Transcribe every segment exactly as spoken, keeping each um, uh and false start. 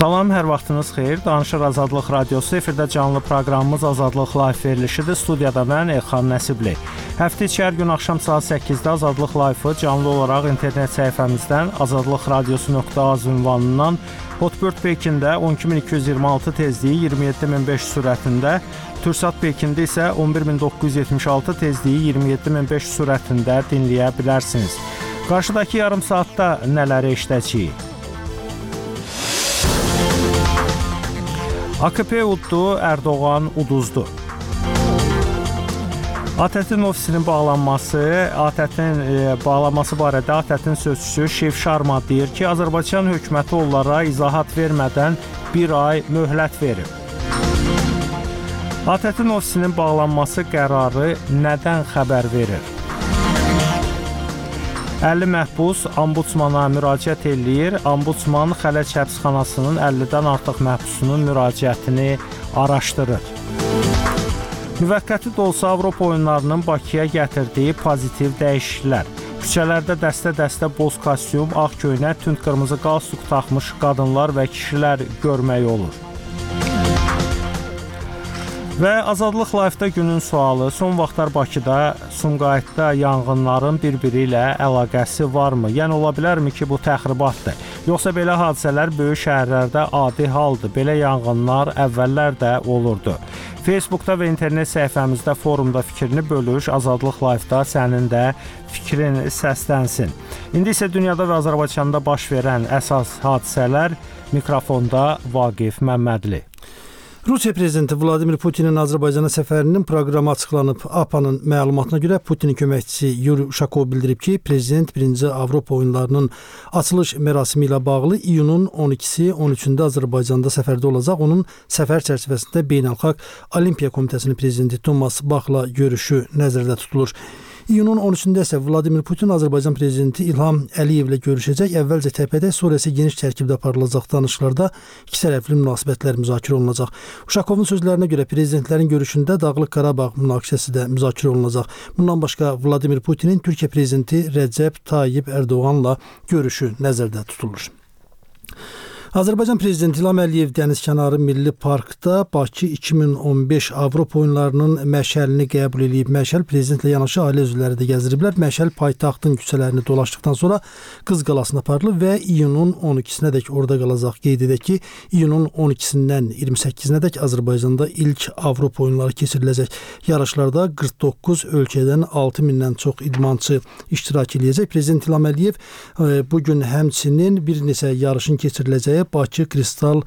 Salam, hər vaxtınız xeyir. Danışır Azadlıq Radiosu. Efirdə canlı proqramımız Azadlıq Live verilişidir. Studiyada mən Elxan Nəsibli. Həftə içi hər gün axşam saat səkkizdə Azadlıq Live-ı canlı olaraq internet səhifəmizdən azadlıqradiosu nöqtə az ünvanından Hotbird Pekində on iki min iki yüz iyirmi altı tezliyi iyirmi yeddi min beş yüz sürətində, Türksat Pekində isə on bir min doqquz yüz yetmiş altı tezliyi iyirmi yeddi min beş yüz sürətində dinləyə bilərsiniz. Qarşıdakı yarım saatda nələri eşidəcəyik? A K P uddu, Erdoğan uduzdu. A T T'nin ofisinin bağlanması, A T T'nin e, bağlanması barədə A T T'nin sözçüsü Şev Şarma deyir ki, Azərbaycan hökuməti onlara izahat vermədən bir ay möhlət verir. A T T'nin ofisinin bağlanması qərarı nədən xəbər verir? əlli məhbus ombudsmana müraciət eləyir. Ombudsman Xələc həbsxanasının əllidən artıq məhbusunun müraciətini araşdırır. Müvəqqəti də olsa Avropa oyunlarının Bakıya gətirdiyi pozitiv dəyişikliklər. Küçələrdə dəstə-dəstə boz kostyum, ağ köynək, tünd qırmızı qalstuk taxmış qadınlar və kişilər görmək olur. Və Azadlıq Live-da günün sualı, son vaxtlar Bakıda, Sumqayıtda yanğınların bir-biri ilə əlaqəsi varmı? Yəni, ola bilərmi ki, bu təxribatdır? Yoxsa belə hadisələr böyük şəhərlərdə adi haldır? Belə yanğınlar əvvəllər də olurdu. Facebookda və internet səhifəmizdə forumda fikrini bölüş, Azadlıq Live-da sənin də fikrin səslənsin. İndi isə dünyada və Azərbaycanda baş verən əsas hadisələr, mikrofonda Vaqif Məmmədli. Rusiya prezidenti Vladimir Putinin Azərbaycana səfərinin proqramı açıqlanıb. A P A-nın məlumatına görə Putinin köməkçisi Yuri Uşakov bildirib ki, prezident birinci Avropa oyunlarının açılış mərasimi ilə bağlı iyunun on ikisi on üçündə Azərbaycanda səfərdə olacaq. Onun səfər çərçivəsində Beynəlxalq Olimpiya Komitəsinin prezidenti Thomas Bachla görüşü nəzərdə tutulur. İyunun on üçündə isə Vladimir Putin Azərbaycan prezidenti İlham Əliyevlə görüşəcək. Əvvəlcə təpədə, sonra isə geniş tərkibdə aparılacaq danışıqlarda ikitərəfli münasibətlər müzakirə olunacaq. Uşakovun sözlərinə görə prezidentlərin görüşündə Dağlıq Qarabağ münaqişəsi də müzakirə olunacaq. Bundan başqa Vladimir Putinin Türkiyə prezidenti Rəcəb Tayyib Erdoğanla görüşü nəzərdə tutulur. Azərbaycan prezidenti İlham Əliyev dənizkənarı Milli Parkda Bakı iki min on beş Avropa oyunlarının məşəlini qəbul edib. Məşəl prezidentlə yanaşı ailə üzvləri də gəzdiriblər. Məşəl paytaxtın küçələrini dolaşdıqdan sonra Qız Qalasına aparılıb və iyunun on ikisinədək orada qalacaq. Qeyd edək ki, iyunun on ikisindən iyirmi səkkizinədək Azərbaycanda ilk Avropa oyunları keçiriləcək. Yarışlarda qırx doqquz ölkədən altı mindən çox idmançı iştirak edəcək. Prezident İlham Əliyev bugün həmçinin bir neçə yarışın keçiriləcəyi Bakı Kristal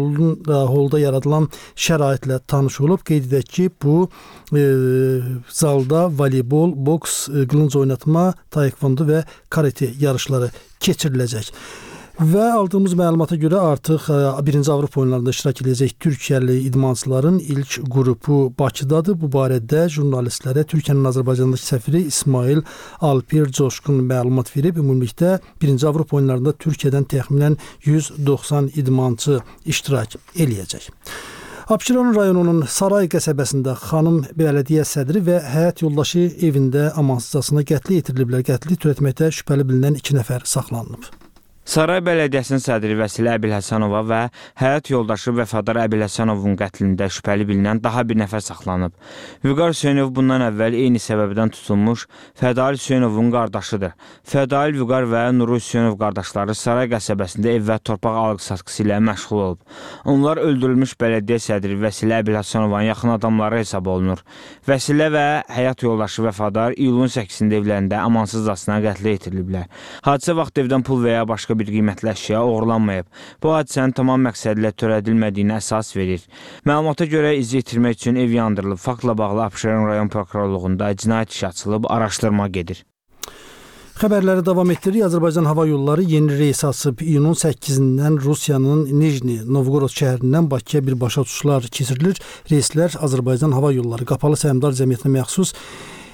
Holda yaradılan şəraitlə tanış olub. Qeyd edək ki, bu e, zalda voleybol, boks, e, qılınc oynatma, taekvondo və karate yarışları keçiriləcək. Və aldığımız məlumata görə artıq birinci Avropa oyunlarında iştirak edəcək Türkiyəli idmançıların ilk qrupu Bakıdadır. Bu barədə jurnalistlərə Türkiyənin Azərbaycandakı səfiri İsmail Alpir Coşqun məlumat verib. Ümumilikdə birinci Avropa oyunlarında Türkiyədən təxminən yüz doxsan idmançı iştirak eləyəcək. Abşeron rayonunun Saray qəsəbəsində xanım bələdiyyə sədri və həyat yoldaşı evində amansızcasına qətlə yetiriliblər. Qətli törətməkdə şübhəli bilinən iki nəfər saxlanılıb. Saray Bələdiyyəsinin sədri Vəsilə Əbilhəsənova və həyat yoldaşı Vəfadar Əbilhəsənovun qətlində şübhəli bilinən daha bir nəfər saxlanıb. Vüqar Hüseynov bundan əvvəl eyni səbəbdən tutulmuş Fədail Hüseynovun qardaşıdır. Fədail Vüqar və Nuru Hüseynov qardaşları Saray qəsəbəsində ev və torpaq alqı-satqısı ilə məşğul olub. Onlar öldürülmüş bələdiyyə sədri Vəsilə Əbilhəsənovun yaxın adamları hesab olunur. Vəsilə və həyat yoldaşı Vəfadar iyulun səkkizində evlərində amansızcasına qətlə yetiriliblər. Hadisə vaxt evdən pul və ya başqa bir qiymətli əşya oğurlanmayıb. Bu hadisənin tamam məqsədlə törədilmədiyinə əsas verir. Məlumata görə izi itirmək üçün ev yandırılıb. Faktla bağlı Abşeron rayon prokurorluğunda cinayət işi açılıb, araşdırma gedir. Xəbərləri davam etdiririk. Azərbaycan Hava Yolları yeni reys açıb. İyunun səkkizindən Rusiyanın Nijni Novgorod şəhərindən Bakıya birbaşa uçuşlar keçirilir. Reyslər Azərbaycan Hava Yolları Qapalı Səhmdar Cəmiyyətinə məxsus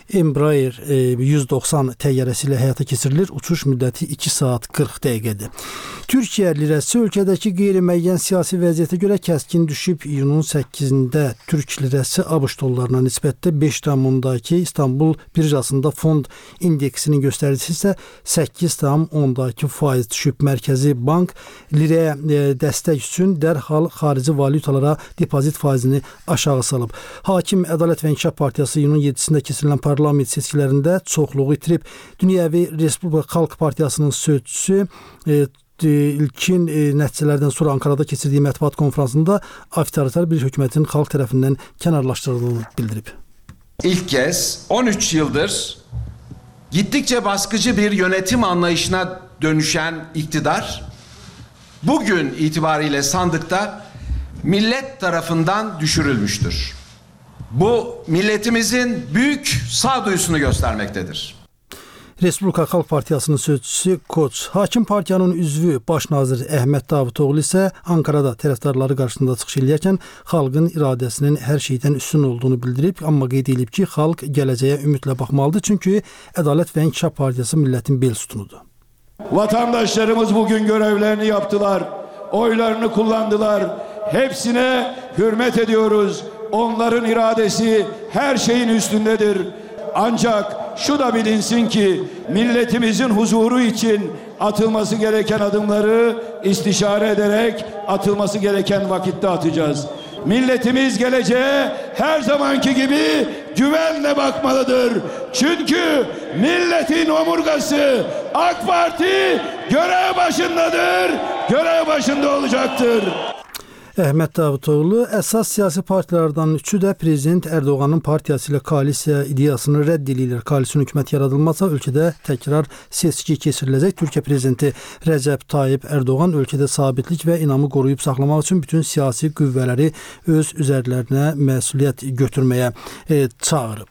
Embraer yüz doxsan təyyarəsi ilə həyata keçirilir. Uçuş müddəti iki saat qırx dəqiqədir. Türkiyə lirəsi ölkədəki qeyri-müəyyən siyasi vəziyyətə görə kəskin düşüb. İyunun səkkizində Türk lirəsi ABŞ dollarına nisbətdə beş tam ondakı İstanbul birjasında fond indeksinin göstəricisi isə səkkiz tam ondakı faiz düşüb. Mərkəzi Bank lirəyə dəstək üçün dərhal xarici valutalara depozit faizini aşağı salıb. Hakim Ədalət və İnkişaf Partiyası iyunun yeddisində keçirilən parlament seçkilərində çoxluğu itirib. Dünyəvi Respublika Xalq Partiyasının sözçüsü e, ilkin e, nəticələrdən sonra Ankarada keçirdiyi mətbuat konferansında avtoritar bir hökumətin xalq tərəfindən kənarlaşdırıldığını bildirib. İlk kez on üç yıldır gittikçe baskıcı bir yönetim anlayışına dönüşen iktidar bugün itibariyle sandıkta millet tarafından düşürülmüştür. Bu milletimizin büyük sağduyusunu göstermektedir. Respublika Xalq Partiyasının sözçüsü Koç. Hakim partiyanın üzvü baş nazir Əhməd Davutoğlu isə Ankarada tərəfdarları qarşısında çıxış edərkən xalqın iradəsinin hər şeydən üstün olduğunu bildirib, amma qeyd edib ki, xalq gələcəyə ümidlə baxmalıdır, çünki Ədalət və İnkişaf Partiyası millətin bel sütunudur. Vatandaşlarımız bugün görevlerini yaptılar, oylarını kullandılar. Hepsine hürmet ediyoruz. Onların iradesi her şeyin üstündedir. Ancak şu da bilinsin ki milletimizin huzuru için atılması gereken adımları istişare ederek atılması gereken vakitte atacağız. Milletimiz geleceğe her zamanki gibi güvenle bakmalıdır. Çünkü milletin omurgası AK Parti görev başındadır, görev başında olacaktır. Əhməd Davutoğlu əsas siyasi partiyalardan üçü də Prezident Ərdoğanın partiyası ilə koalisiya ideyasını rədd edirlər. Koalisiya hökumət yaradılmazsa ölkədə təkrar seçki keçiriləcək. Türkiyə prezidenti Rəcəb Tayyip Ərdoğan ölkədə sabitlik və inamı qoruyub saxlamaq üçün bütün siyasi qüvvələri öz üzərlərinə məsuliyyət götürməyə e, çağırıb.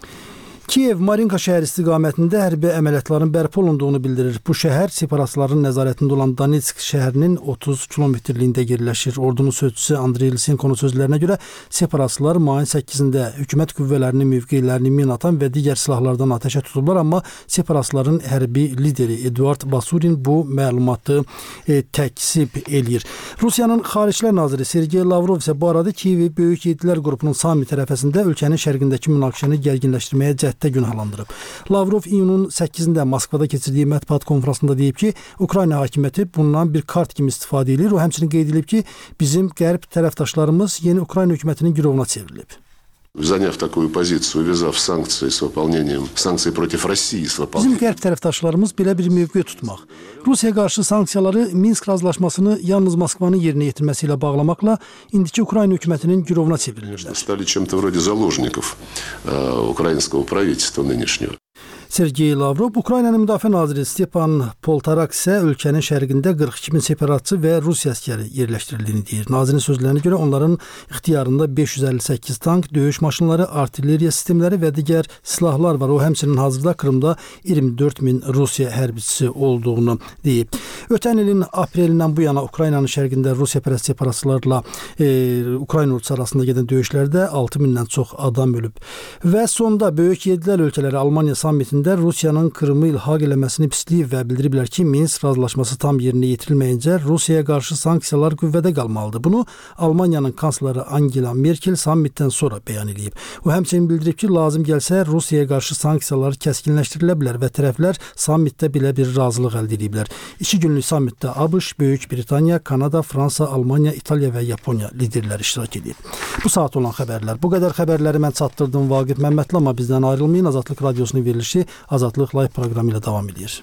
Kiyev Marinka şəhər istiqamətində hərbi əməliyyatların bərpa olunduğunu bildirir. Bu şəhər separatistlərin nəzarətində olan Donetsk şəhərinin otuz kilometrliyində yerləşir. Ordunun sözçüsü Andrey Lisenkonun sözlərinə görə separatistlər mayın səkkizində hökumət qüvvələrinin mövqelərini min atan və digər silahlardan atəşə tutublar, amma separatistlərin hərbi lideri Eduard Basurin bu məlumatı e, təkzib eləyir. Rusiyanın Xaricilər naziri Sergey Lavrov isə bu arada Kiyevi Böyük Yedilər qrupunun samit tərəfəsində ölkənin şərqindəki münaqişəni gərginləşdirməyə cəhd günahlandırıb. Lavrov iyunun səkkizində Moskvada keçirdiyi mətbuat konferansında deyib ki, Ukrayna hakimiyyəti bundan bir kart kimi istifadə edir. O həmçinin qeyd edib ki, bizim qərb tərəfdaşlarımız yeni Ukrayna hökumətinin girovuna çevrilib. Заняв такую позицию, увязав санкции с выполнением санкций против России с выполнением. Bizim qərb tərəfdaşlarımız belə bir mövqe tutmaq, Rusiyaya qarşı sanksiyaları Minsk razılaşmasını yalnız Moskvanın yerinə yetirməsi ilə bağlamaqla indiki Ukrayna hökumətinin girovuna çevrilirlər. Стали чем-то вроде заложников украинского правительства нынешнего. Sergey Lavrov, Ukraynanın müdafiə naziri Stepan Poltorak isə ölkənin şərqində qırx iki min separatçı və Rusiya əskəri yerləşdirildiyini deyir. Nazirin sözlərinə görə onların ixtiyarında beş yüz əlli səkkiz tank, döyüş maşınları, artilleriya sistemləri və digər silahlar var. O həmçinin hazırda Krımda iyirmi dörd min Rusiya hərbiçisi olduğunu deyib. Ötən ilin aprelindən bu yana Ukraynanın şərqində Rusiyapərəst separatçılarla e, Ukrayna ordusu arasında gedən döyüşlərdə altı mindən çox adam ölüb. Və sonda Böyük Yedilər ölkələri Almaniya sammitində Rusiyanın Krımı ilhaq eləməsini pisləyib və bildiriblər ki, Minsk razılaşması tam yerinə yetirilməyincə Rusiyaya qarşı sanksiyalar qüvvədə qalmalıdır. Bunu Almaniyanın kansları Angela Merkel sammitdən sonra bəyan edib. O həmçinin bildirib ki, lazım gəlsə Rusiyaya qarşı sanksiyalar kəskinləşdirilə bilər və tərəflər sammitdə belə bir razılıq əldə ediblər. İki günlük sammitdə ABŞ, Böyük Britaniya, Kanada, Fransa, Almaniya, İtaliya və Yaponiya liderləri iştirak edib. Bu saat olan xəbərlər. Bu qədər xəbərləri mən çatdırdım Vaqif Məmmədli, amma bizdən ayrılmayın. Azadlıq Radiosunun verilişi Azadlıq Live proqramı ilə davam edir.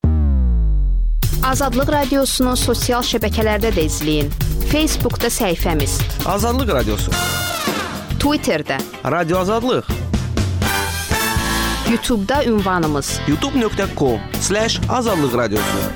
Azadlıq Radiosunu sosial şəbəkələrdə də izləyin. Facebookda səhifəmiz Azadlıq Radiosu, Twitterdə Radio Azadlıq, YouTube'da ünvanımız youtube nöqtə com slash azadlıq radiosu.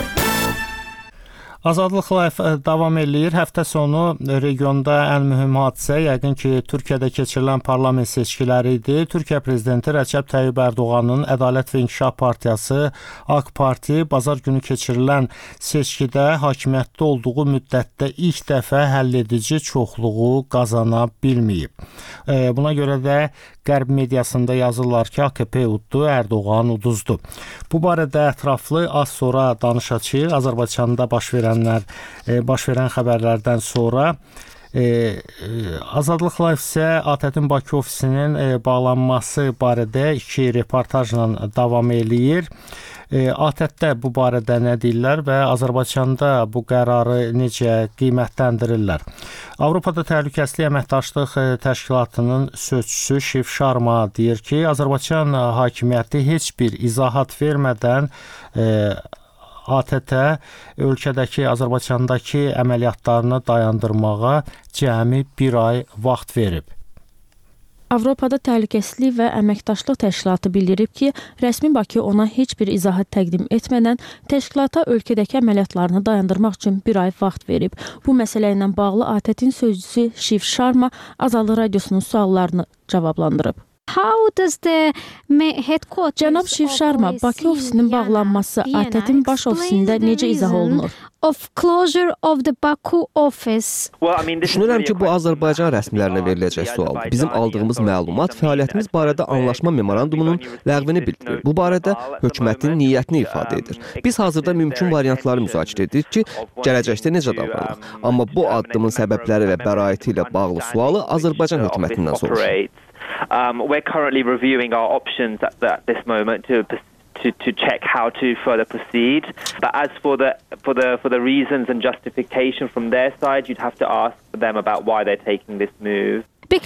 Azadlıq Live davam eləyir. Həftə sonu regionda ən mühüm hadisə yəqin ki, Türkiyədə keçirilən parlament seçkiləri idi. Türkiyə prezidenti Rəcəb Tayyip Ərdoğanın Ədalət və İnkişaf Partiyası AK Parti bazar günü keçirilən seçkidə hakimiyyətdə olduğu müddətdə ilk dəfə həlledici çoxluğu qazana bilməyib. Buna görə də Qərb mediasında yazırlar ki, A K P uddu, Ərdoğan uduzdu. Bu barədə ətraflı az sonra danışacağıq. Azərbaycanda baş verənlər, baş verən xəbərlərdən sonra E, Azadlıq Live isə ATƏT-in Bakı ofisinin e, bağlanması barədə iki reportajla davam eləyir. E, ATƏT-də bu barədə nə deyirlər və Azərbaycanda bu qərarı necə qiymətləndirirlər? Avropada Təhlükəsizlik Əməkdaşlıq Təşkilatının sözçüsü Şif Şarma deyir ki, Azərbaycan hakimiyyəti heç bir izahat vermədən e, ATƏT-ə ölkədəki, Azərbaycandakı əməliyyatlarını dayandırmağa cəmi bir ay vaxt verib. Avropada Təhlükəsizlik və Əməkdaşlıq Təşkilatı bildirib ki, rəsmi Bakı ona heç bir izahat təqdim etmədən təşkilata ölkədəki əməliyyatlarını dayandırmaq üçün bir ay vaxt verib. Bu məsələ ilə bağlı ATƏT-in sözçüsü Şif Şarma Azadlıq Radiosunun suallarını cavablandırıb. Cənab Şif Şarma, Bakı ofisinin bağlanması ATƏT-in baş ofisində necə izah olunur? Düşünürəm ki, bu Azərbaycan rəsmilərinə veriləcək sualdır. Bizim aldığımız məlumat fəaliyyətimiz barədə anlaşma memorandumunun ləğvini bildirir. Bu barədə hökumətin niyyətini ifadə edir. Biz hazırda mümkün variantları müzakirə edirik ki, gələcəkdə necə davranırıq. Amma bu addımın səbəbləri və bəraəti ilə bağlı sualı Azərbaycan hökumətindən soruşur. Um, we're currently reviewing our options at, the, at this moment to, to to check how to further proceed. But as for the for the for the reasons and justification from their side, you'd have to ask them about why they're taking this move.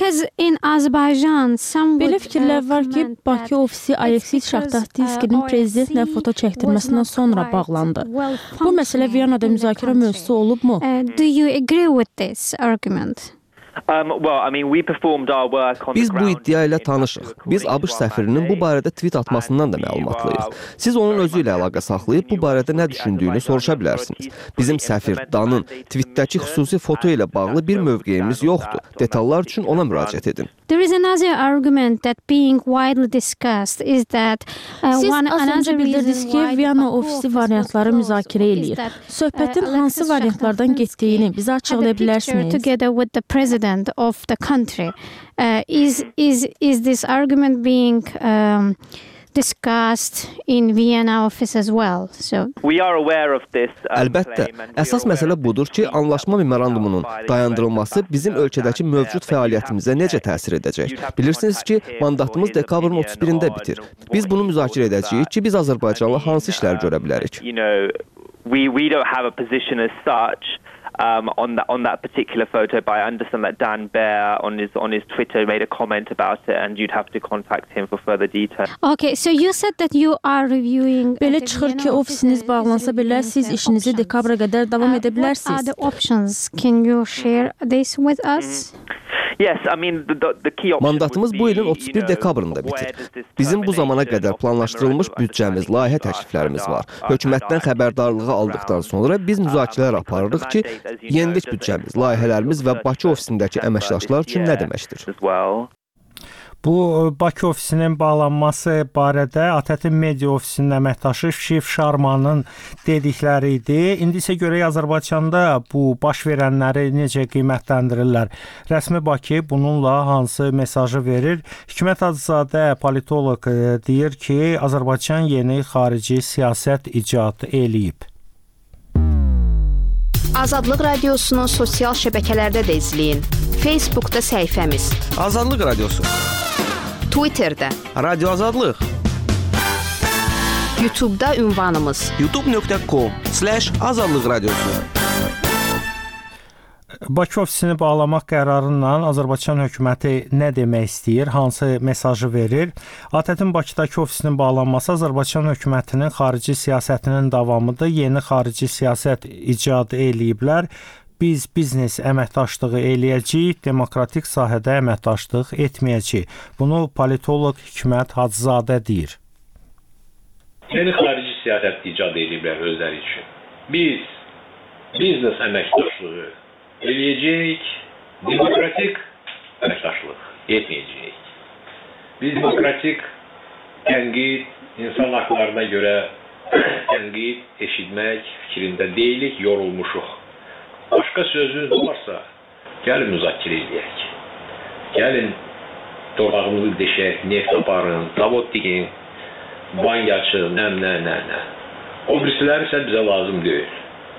Belə fikirlər var ki, Bakı ofisi Alexis Şaxtarskinin prezidentlə foto çəkdirməsindən sonra bağlandı. Bu məsələ Viyanada müzakirə mövzusu olubmu? Do you agree with this argument? Biz bu iddia ilə tanışıq. Biz ABŞ səfirinin bu barədə tweet atmasından da məlumatlıyıq. Siz onun özü ilə əlaqə saxlayıb bu barədə nə düşündüyünü soruşa bilərsiniz. Bizim səfir Danın tweetdəki xüsusi foto ilə bağlı bir mövqeyimiz yoxdur. Detallar üçün ona müraciət edin. There is another argument that being widely discussed is that uh, Siz one az öncə bildirdiniz ki, Viyana ofisi variantları müzakirə eləyir. Söhbətin hansı variantlardan getdiyini bizə açıqlaya bilərsiniz? Together with the president of the country. Uh, is is is this argument being um, discussed in Vienna office as well. So we are aware of this. Əlbəttə, əsas məsələ budur ki, anlaşma memorandumunun dayandırılması bizim ölkədəki mövcud fəaliyyətimizə necə təsir edəcək? Bilirsiniz ki, mandatımız dekabrın otuz birində bitir. Biz bunu müzakirə edəcəyik ki, biz Azərbaycanla hansı işlər görə bilərik? You know, we we don't have a position as such. Um, on that on that particular photo, but I understand that Dan Baer on his on his Twitter made a comment about it, and you'd have to contact him for further details. Okay, so you said that you are reviewing. Belə çıxır ki, ofisiniz bağlansa belə siz işinizi dekabra qədər davam edə bilərsiniz. What are the options? Can you share this with us? Yes, I mean the, the key option. Mandatımız bu ilin otuz bir dekabrında bitir. Bizim bu zamana qədər planlaşdırılmış büdcəmiz, layihə təkliflərimiz var. Hökumətdən xəbərdarlığı aldıqdan sonra biz müzakirələr aparırıq ki, yenilik büdcəmiz, layihələrimiz və Bakı ofisindəki əməkdaşlar üçün nə deməkdir? Bu Bakı ofisinin bağlanması barədə ATƏT-in media ofisinin əməkdaşı Şif Şarmanın dedikləri idi. İndi isə görək Azərbaycanda bu baş verənləri necə qiymətləndirirlər. Rəsmi Bakı bununla hansı mesajı verir? Hikmət Hacızadə politoloq deyir ki, Azərbaycan yeni xarici siyasət icad eləyib. Azadlıq Radiosunu sosial şəbəkələrdə də izləyin. Facebookda səhifəmiz Azadlıq Radiosu, Twitterdə Radio Azadlıq, YouTube'da ünvanımız youtube nöqtə com slash azadlıq radiosu. Bakı ofisini bağlamaq qərarından Azərbaycan hökuməti nə demək istəyir, hansı mesajı verir? ATƏT-in Bakıdakı ofisinin bağlanması Azərbaycan hökumətinin xarici siyasətinin davamıdır. Yeni xarici siyasət icad eləyiblər. Biz biznes əməkdaşlığı eləyəcəyik, demokratik sahədə əməkdaşlıq etməyəcəyik. Bunu politoloq Hikmət Hacızadə deyir. Yeni xarici siyasət icad ediblər özləri üçün. Biz biznes əməkdaşlığı eləyəcəyik, demokratik əməkdaşlıq etməyəcəyik. Biz demokratik tənqid, insan haqlarına görə tənqid eşitmək fikrində deyilik, yorulmuşuq. Başqa sözünüz varsa, gəlin müzakirə edək. Gəlin torpağımızı deşək, neft aparın, zavod dikin, bank açın, nə, nə, nə, nə. O birisiləri isə bizə lazım deyil.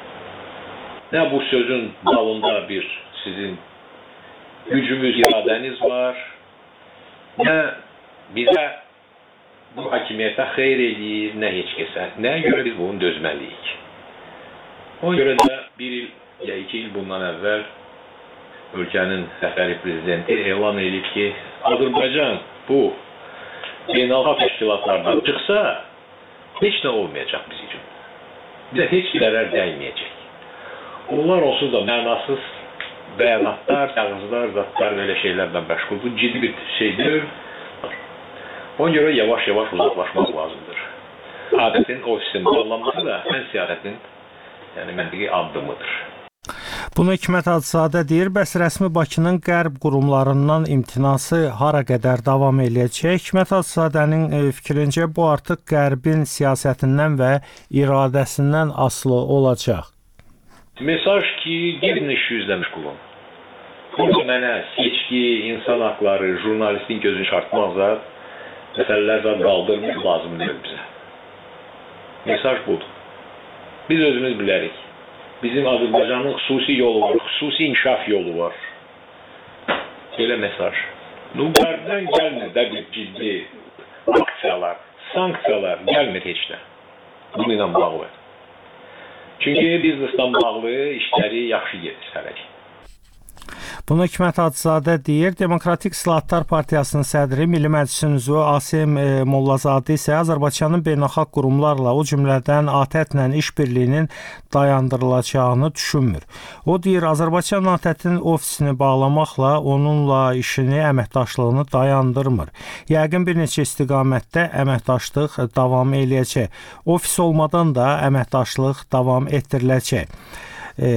Nə bu sözün dalında bir sizin gücümüz, iradəniz var, nə bizə bu hakimiyyətə xeyr eləyir, nə heç kəsə. Nəyə görə biz bunu dözməliyik? Ona görə də bir il ya iki il bundan əvvəl ölkənin rəhbəri prezidenti elan edib ki, Azərbaycan bu beynəlxalq təşkilatlardan çıxsa, heç nə olmayacaq biz üçün. Bizə heç zərər dəyməyəcək. Onlar onsuz da mənasız bəyanatlar, kağızlar, zatlar, belə şeylərdən məşğul. Bu ciddi bir şeydir. Ona görə yavaş-yavaş uzaqlaşmaq lazımdır. Adətin ofisin bağlanması da ən siyasətin yəni məntiqi addımıdır. Bunu Hikmət Hacızadə deyir. Bəs rəsmi Bakının qərb qurumlarından imtinası hara qədər davam eləyəcək? Hikmət Hacızadənin fikrincə bu artıq qərbin siyasətindən və iradəsindən asılı olacaq. Mesaj ki, gedin iş yüzlə məşğulun. Burada mənə seçki, insan haqları, jurnalistin gözünü çarpmazsa, məsələlər zad qaldırmaq lazım deyil bizə. Mesaj budur. Biz özümüz bilərik. Bizim Azərbaycanın xüsusi yolu var, xüsusi inkişaf yolu var. Belə mesaj. Bu qərbdən gəlmir də bir ciddi aksiyalar, sanksiyalar gəlmir heç də. Bununla bağlı. Çünki bizneslə bağlı işləri yaxşı gedir hələlik. Bunu Hikmət Hacızadə deyir. Demokratik İslahatlar Partiyasının sədri, Milli Məclisin üzvü Asim Mollazadə isə Azərbaycanın beynəlxalq qurumlarla, o cümlədən ATƏT-lə işbirliyinin dayandırılacağını düşünmür. O deyir, Azərbaycan ATƏT-in ofisini bağlamaqla onunla işini, əməkdaşlığını dayandırmır. Yəqin bir neçə istiqamətdə əməkdaşlıq davam eləyəcək. Ofis olmadan da əməkdaşlıq davam etdiriləcək. E,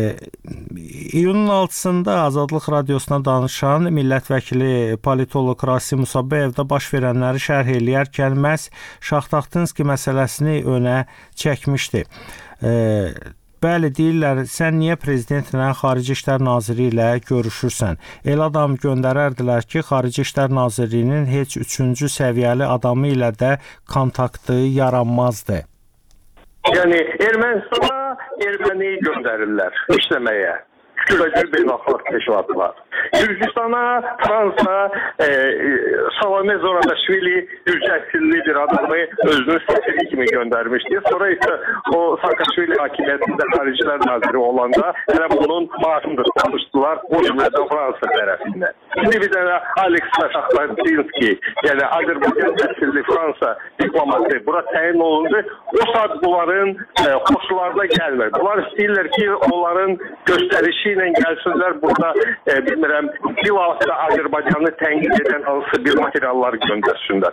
iyunun altısında Azadlıq Radiosuna danışan millət vəkili politoloq Rasim Musabeyev də baş verənləri şərh eləyərkən məhz Şaxtaxtinski məsələsini önə çəkmişdi. E, bəli, deyirlər, sən niyə prezidentlə, Xarici İşlər Naziri ilə görüşürsən? El adam göndərərdilər ki, Xarici İşlər Nazirliyinin heç üçüncü səviyyəli adamı ilə də kontaktı yaranmazdı. Yəni Ermənistana erməni göndərirlər işləməyə. Küçücül beynəlxalq təşkilatlar. Gürcüstana Fransa e, Salome Zorabaşvili Gürcəsilli bir adamı özünün səfiri kimi göndərmişdi. Sonra isə o Saakashvili hakimiyyətində Xaricilər Naziri olanda hələ bunun maaşını da tutmuşdular o cümlədən Fransa tərəfindən. Şimdi bir dənə Alex Şaxtaxtinski, yəni Azərbaycan əsilli Fransa diplomatı bura təyin olundu. O saat bunların e, xoşlarına gəlmir. Bunlar istəyirlər ki, onların göstərişi ilə gəlsinlər burada e, bilmirəm bilhassa Azərbaycanı tənqid edən hansı bir materiallar göndərsinlər.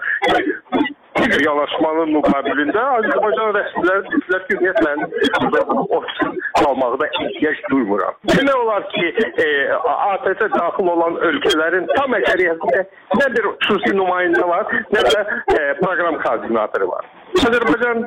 Bir yanaşmanın müqabilində Azərbaycan rəsmiləri dedilər ki, ümumiyyətlə ofisin qalmaqda ehtiyac duymuram. Demək olar ki, e, ATƏT-ə daxil olan ölkələrin tam əksəriyyətində nə bir xüsusi nümayəndə var, nə də e, proqram koordinatoru var. Azərbaycan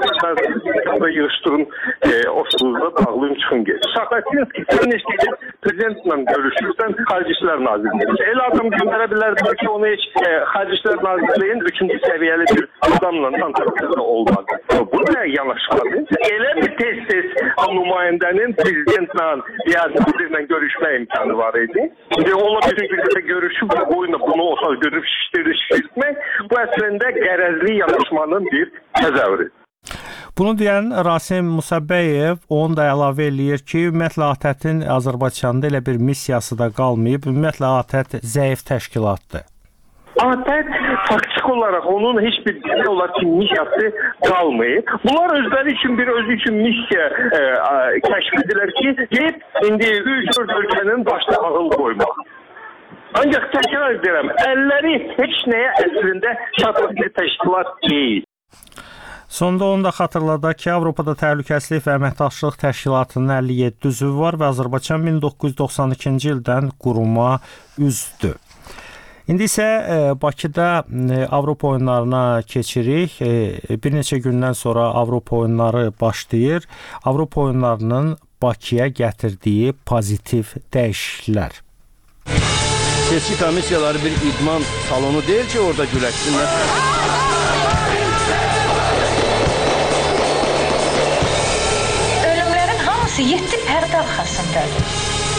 Xalq yığışdırın ofisumuzda dağılın çıxın gedir. Şaxtaxtinski sən işləyir, prezidentlə görüşürsən, Xarici İşlər Nazirliyi. El adam göndərə bilərdilər ki, onu heç e, Xarici İşlər Nazirliyin üçüncü səviyyəli bir adamla kontaktda olmadı. Bu da yanaşmadır. Elə bir tez-tez nümayəndənin prezidentlə ya nazirlə görüşmə imkanı var idi. Ve onunla bir şekilde görüşüp oyunu bunu olsa görüp şişirtmek bu əslində qərəzli yanaşmanın bir təzəvvürü. Bunu deyən Rasim Musabeyev onun da əlavə eləyir ki, ümumiyyətlə ATƏT-in Azərbaycanda elə bir missiyası da qalmayıb, ümumiyyətlə ATƏT zəif təşkilatdır. ATƏT faktiki olarak onun hiçbir genel olarak missiyası kalmayıb. Bunlar özleri için bir özü için missiya e, e, keşfediler ki, hep indi üç dört ülkenin başta ağıl koymak. Ancak tekrar ederim, elleri heç nəyə əslində çatan bir təşkilat deyil. Sonda onu da xatırladaq ki, Avropada Təhlükəsizlik və Əməkdaşlıq Təşkilatının əlli yeddi üzvü var və Azərbaycan min doqquz yüz doxsan ikinci ildən quruma üzdür. İndi isə e, Bakıda e, Avropa oyunlarına keçirik. E, bir neçə gündən sonra Avropa oyunları başlayır. Avropa oyunlarının Bakıya gətirdiyi pozitiv dəyişikliklər. Seçki komissiyaları bir idman salonu deyil ki, orada güləşsinlər. Ölümlərin hamısı yeddi pərdə arxasındadır.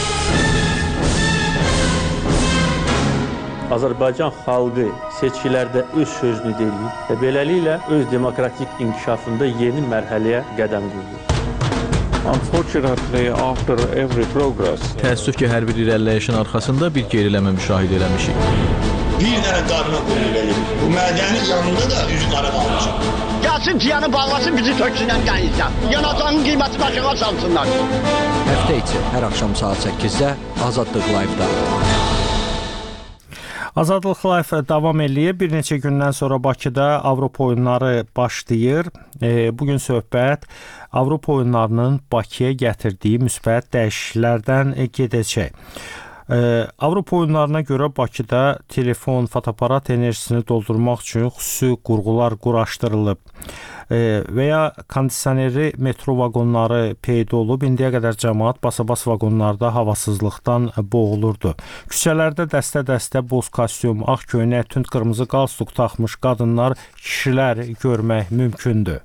Azərbaycan xalqı seçkilərdə öz sözünü deyir və beləliklə öz demokratik inkişafında yeni mərhələyə qədəm qoyur. Unfortunately, after every progress, təəssüf ki, hər bir irəliləyişin arxasında bir geriləmə müşahidə eləmişik. Bir dənə qarına qoyulur. Bu mədənin yanında da üzü qara qalmışıq. Gəlsin piyanı bağlasın, bizi töksünən qənizdən. Yanacağın qiyməti aşağı salsınlar. Həftə içi hər axşam saat səkkizdə Azadlıq Live-da. Azadlıq Live davam eləyir. Bir neçə gündən sonra Bakıda Avropa oyunları başlayır. E, bugün söhbət Avropa oyunlarının Bakıya gətirdiyi müsbət dəyişikliklərdən gedəcək. E, Avropa oyunlarına görə Bakıda telefon, fotoaparat enerjisini doldurmaq üçün xüsusi qurğular quraşdırılıb. E, və ya kondisionerli metro vaqonları peyda olub. İndiyə qədər cəmaət basa-bas vaqonlarda havasızlıqdan boğulurdu. Küçələrdə dəstə-dəstə boz kostyum, ağ köynək, tünd qırmızı qalstuk taxmış qadınlar, kişilər görmək mümkündür.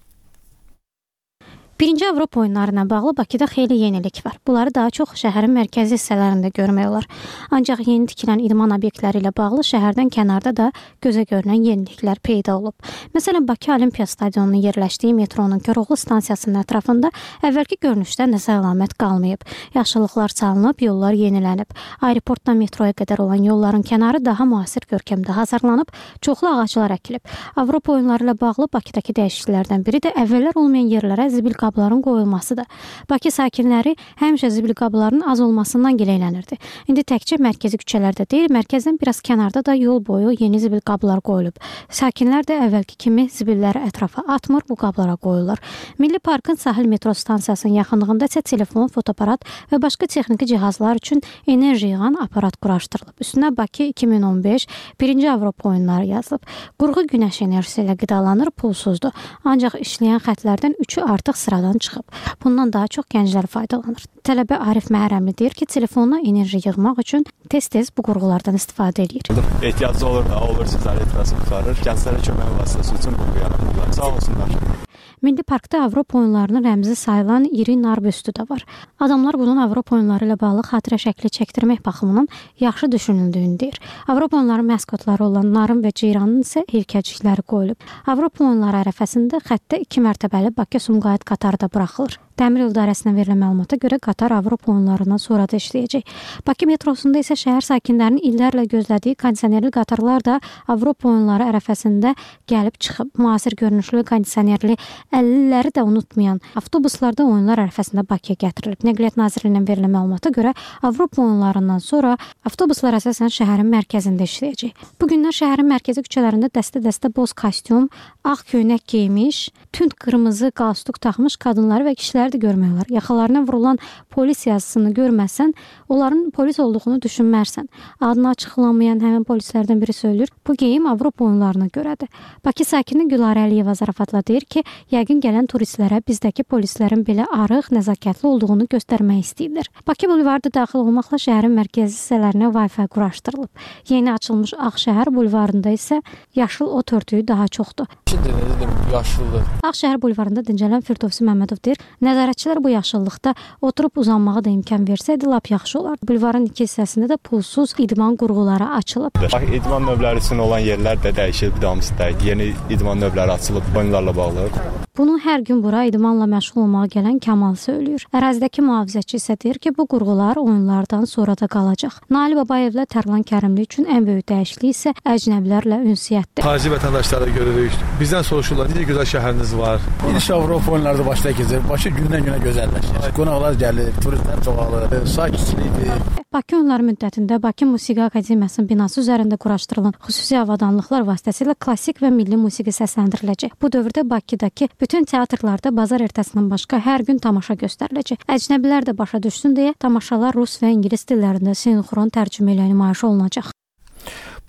Birinci Avropa oyunları ilə bağlı Bakıda xeyli yenilik var. Bunları daha çox şəhərin mərkəzi hissələrində görmək olar. Ancaq yeni tikilən idman obyektləri ilə bağlı şəhərdən kənarda da gözə görünən yeniliklər peyda olub. Məsələn, Bakı Olimpiya stadionunun yerləşdiyi metronun Koroğlu stansiyasının ətrafında əvvəlki görünüşdə nəsə əlamət qalmayıb. Yaşıllıqlar salınıb, yollar yenilənib. Aeroportdan metroya qədər olan yolların kənarı daha müasir görkəmdə hazırlanıb, çoxlu ağaclar əkilib. Avropa oyunları ilə bağlı Bakıdakı dəyişikliklərdən biri də əvvəllər olmayan yerlərə zibil qabların qoyulmasıdır. Bakı sakinləri həmişə zibil qablarının az olmasından gileylənirdi. İndi təkcə mərkəzi küçələrdə deyil, mərkəzdən biraz kənarda da yol boyu yeni zibil qablar qoyulub. Sakinlər də əvvəlki kimi zibilləri ətrafa atmır, bu qablara qoyurlar. Milli Parkın sahil metro stansiyasının yaxınlığında isə telefon, fotoaparat və başqa texniki cihazlar üçün enerji yığan aparat quraşdırılıb. Üstünə Bakı iki min on beş birinci Avropa oyunları yazılıb. Qurğu günəş enerjisi ilə qidalanır, pulsuzdur. Ancaq işləyən xətlərdən üçü artıq sıra çıxıb. Bundan daha çox gənclər faydalanır. Tələbə Arif Məhərrəmli deyir ki, telefonuna enerji yığmaq üçün tez-tez bu qurğulardan istifadə edir. Ehtiyacı olur da, olur sizlər etirazı qurtarır. Gənclərə kömək vasitəsi üçün qurğu yaradırlar. Sağ olsunlar. Milli Parkda Avropa oyunlarının rəmzi sayılan iri nar büstü də var. Adamlar bunun Avropa oyunları ilə bağlı xatirə şəkli çəkdirmək baxımından yaxşı düşünüldüyünü deyir. Avropa oyunları məskotları olan narın və ceyranın isə erkəcikləri qoyulub. Avropa oyunları ərəfəsində xəttə iki mərtəbəli Bakı-Sumqayıt qatarı da buraxılır. Dəmir yol idarəsinə verilən məlumata görə qatar Avropa oyunlarından sonra da işləyəcək. Bakı metrosunda isə şəhər sakinlərinin illərlə gözlədiyi kondisionerli qatarlar da Avropa oyunları ərəfəsində gəlib çıxıb. Müasir görünüşlü kondisionerli əlilləri də unutmayan avtobuslarda oyunlar ərəfəsində Bakıya gətirilib. Nəqliyyat Nazirliyinin verilən məlumata görə Avropa oyunlarından sonra avtobuslar əsasən şəhərin mərkəzində işləyəcək. Bu günlər şəhərin mərkəzi küçələrində dəstə-dəstə boz kostyum, ağ köynək geymiş, tünd qırmızı qalstuk taxmış qadınları və kişilər də görmək olar. Yaxalarına vurulan polis yazısını görməsən, onların polis olduğunu düşünmərsən. Adını açıqlamayan həmin polislərdən biri söylür, bu geyim Avropa oyunlarına görədir. Bakı sakini Gülarə Əliyeva zarafatla deyir ki, yəqin gələn turistlərə bizdəki polislərin belə arıq, nəzakətli olduğunu göstərmək istəyirlər. Bakı bulvarda daxil olmaqla şəhərin mərkəzi hissələrinə Wi-Fi quraşdırılıb. Yeni açılmış Ağşəhər bulvarında isə yaşıl ot örtüyü daha çoxdur. Şimdi nə dedim, yaşıldır. Ağşəhər bulvarında dincələn Firdovsi Məmmədov deyir, nəzarətçilər bu yaşıllıqda oturub uzanmağa da imkan versəydi lap yaxşı olardı. Bulvarın iki hissəsində də pulsuz idman qurğuları açılıb. İdman növləri üçün olan yerlər də dəyişir, bir damı istəyir. Yeni idman növləri açılıb oyunlarla bağlı. Bunu hər gün bura idmanla məşğul olmağa gələn Kamal söylüyor. Ərazidəki mühafizəçi isə deyir ki, bu qurğular oyunlardan sonra da qalacaq. Nail Babayevlə Tərlan Kərimli üçün ən böyük dəyişiklik isə əcnəbilərlə ünsiyyətdir. Xarici vətəndaşlara görürük. Bizdən soruşurlar, necə gözəl şəhəriniz var? İniş Avropa oyunları da başlayır keçir. Başı gündən-günə gözəlləşir. Qonaqlar gəlir, turistlər çoxalır, sakitlikdir. Bakı oyunları müddətində Bakı Musiqi Akademiyasının binası üzərində quraşdırılan xüsusi avadanlıqlar vasitəsilə klassik və milli musiqi səsləndiriləcək. Bu dövrdə Bakıdakı bütün teatrlarda bazar ertəsindən başqa hər gün tamaşa göstəriləcək. Əcnəbilər də başa düşsün deyə tamaşalar rus və ingilis dillərində sinxron tərcümə ilə nümayiş olunacaq.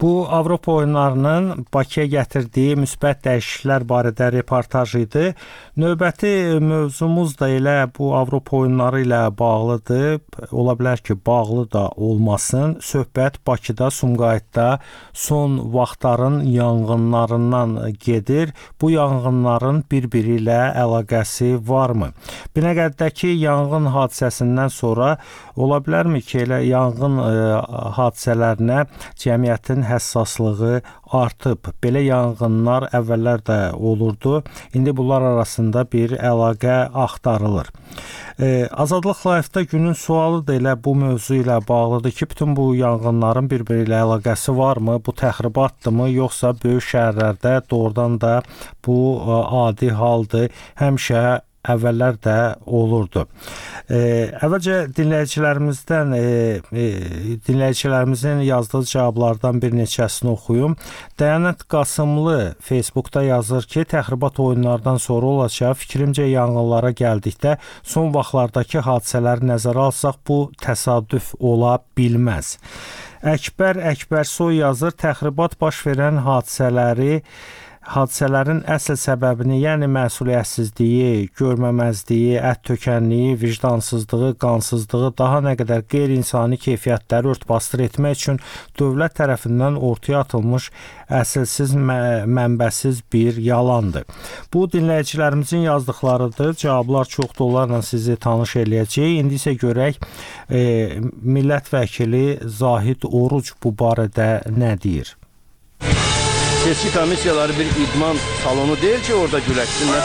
Bu Avropa oyunlarının Bakıya gətirdiyi müsbət dəyişikliklər barədə reportaj idi. Növbəti mövzumuz da elə bu Avropa oyunları ilə bağlıdır. Ola bilər ki, bağlı da olmasın. Söhbət Bakıda, Sumqayıtda son vaxtların yanğınlarından gedir. Bu yanğınların bir-biri ilə əlaqəsi varmı? Binəqədidəki yanğın hadisəsindən sonra ola bilərmi ki, elə yanğın e, hadisələrinə cəmiyyətin həssaslığı artıb. Belə yanğınlar əvvəllər də olurdu. İndi bunlar arasında bir əlaqə axtarılır. Ee, Azadlıq Live-da günün sualı da elə bu mövzu ilə bağlıdır ki, bütün bu yanğınların bir-biri ilə əlaqəsi varmı? Bu təxribatdırmı? Yoxsa böyük şəhərlərdə doğrudan da bu adi haldır? Həmişə əvvəllər də olurdu. E, əvvəlcə dinləyicilərimizdən e, e, dinləyicilərimizin yazdığı cavablardan bir neçəsini oxuyum. Dəyanət Qasımlı Facebookda yazır ki, təxribat oyunlardan sonra olacaq. Fikrimcə yanğınlara gəldikdə son vaxtlardakı hadisələri nəzərə alsaq bu təsadüf ola bilməz. Əkbər Əkbərsoy yazır, təxribat baş verən hadisələri Hadisələrin əsl səbəbini, yəni məsuliyyətsizliyi, görməməzliyi, ət-tökənliyi, vicdansızlığı, qansızlığı, daha nə qədər qeyri-insani keyfiyyətləri örtbasdır etmək üçün dövlət tərəfindən ortaya atılmış əsilsiz, mənbəsiz bir yalandır. Bu dinləyicilərimizin yazdıqlarıdır. Cavablar çoxdur, onlarla sizi tanış eləyəcək. İndi isə görək e, millət vəkili Zahid Oruc bu barədə nə deyir? Seçki komissiyaları bir idman salonu deyil ki, orada güləşsinlər.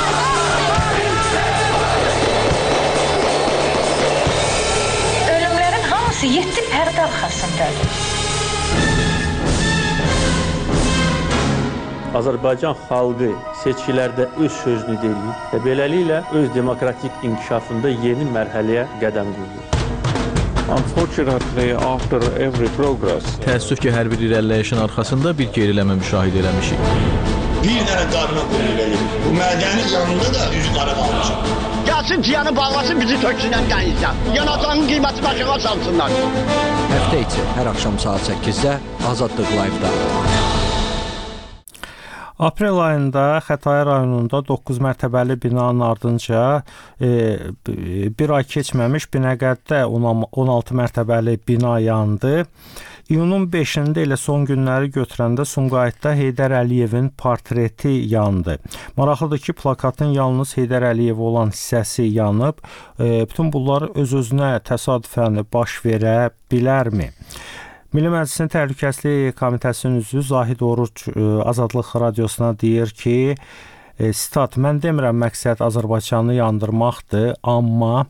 Ölümlərin hamısı yeddi pərdə arxasındadır. Azərbaycan xalqı seçkilərdə öz sözünü deyir və beləliklə öz demokratik inkişafında yeni mərhələyə qədəm qoyur. Unfortunately, after every progress, təəssüf ki, hər bir irəliləyişin arxasında bir geriləmə müşahidə eləmişik. Bir dənə qarına qoyulur. Bu mədənin yanında da üz qara qalmışıq. Gəlsin ciyanı bağlasın, bizi töksünən dənizdən. Yanacağın qiyməti başına salsınlar. Həftə içi hər axşam saat səkkizdə Azadlıq Live-da. Aprel ayında Xətai rayonunda doqquz mərtəbəli binanın ardınca e, bir ay keçməmiş Binəqədidə on altı mərtəbəli bina yandı. İyunun beşində elə son günləri götürəndə Sumqayıtda Heydər Əliyevin portreti yandı. Maraqlıdır ki, plakatın yalnız Heydər Əliyev olan hissəsi yanıb. E, bütün bunlar öz-özünə təsadüfən baş verə bilərmi? Milli Məclisin Təhlükəsizlik Komitəsinin üzvü Zahid Oruc Azadlıq Radiosuna deyir ki, e, sitat, mən demirəm məqsəd Azərbaycanı yandırmaqdır, amma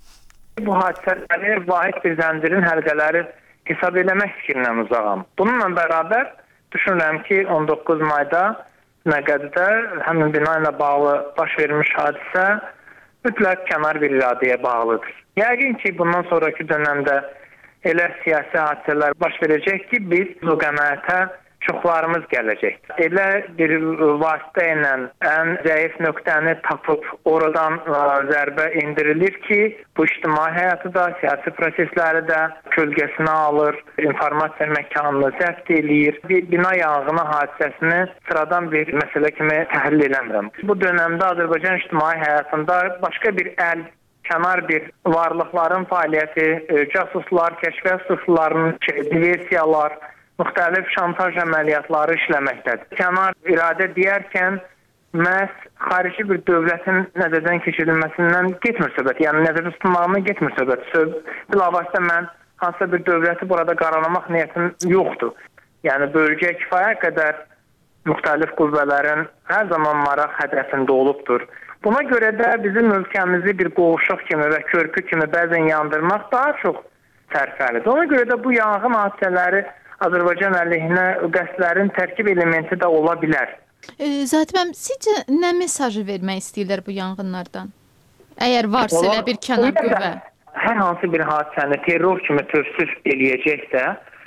bu hadisələri vahid bir zəncirin həlqələri hesab eləmək fikrindən uzağam. Bununla bərabər düşünürəm ki, on doqquz mayda Binəqədidə həmin bina ilə bağlı baş vermiş hadisə mütləq kənar bir iradəyə bağlıdır. Yəqin ki, bundan sonraki dönəmdə elə siyasi hadisələr baş verəcək ki, biz bu qənaətə çoxlarımız gələcək. Elə bir vasitə ilə ən zəif nöqtəni tapıb oradan zərbə indirilir ki, bu ictimai həyatı da, siyasi prosesləri də kölgəsinə alır, informasiya məkanını zəbt eləyir. Bir bina yanğını hadisəsini sıradan bir məsələ kimi təhlil eləmirəm. Bu dönəmdə Azərbaycan ictimai həyatında başqa bir əl kənar bir varlıqların fəaliyyəti, e, casuslar, kəşfiyyat suçlularının diversiyalar, müxtəlif şantaj əməliyyatları işləməkdədir. Kənar iradə deyərkən məhz xarici bir dövlətin nəzərdən keçirilməsindən getmir söhbət, yəni nəzərdə tutulmağından getmir söhbət. Bilavasitə mən hansısa bir dövləti burada qaralamaq niyyətim yoxdur. Yəni bölgə kifayət qədər müxtəlif qüvvələrin hər zaman maraq hədəfində olubdur. Buna görə də bizim ölkəmizi bir qovuşuq kimi və körpü kimi bəzən yandırmaq daha çox sərfəlidir. Ona görə də bu yanğın hadisələri Azərbaycan əleyhinə qəsdlərin tərkib elementi də ola bilər. E, Zaten sizcə nə mesajı vermək istəyirlər bu yanğınlardan? Əgər varsa elə bir kənar qüvvə. Hər hansı bir hadisəni terror kimi tövsif eləyəcəksə,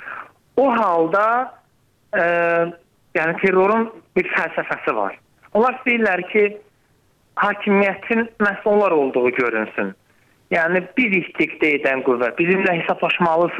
o halda e, yəni terrorun bir fəlsəfəsi var. Onlar istəyirlər ki, hakimiyyətin məhz onlar olduğu görünsün. Yəni biz istiqdə edən qüvvə, bizimlə hesablaşmalısınız.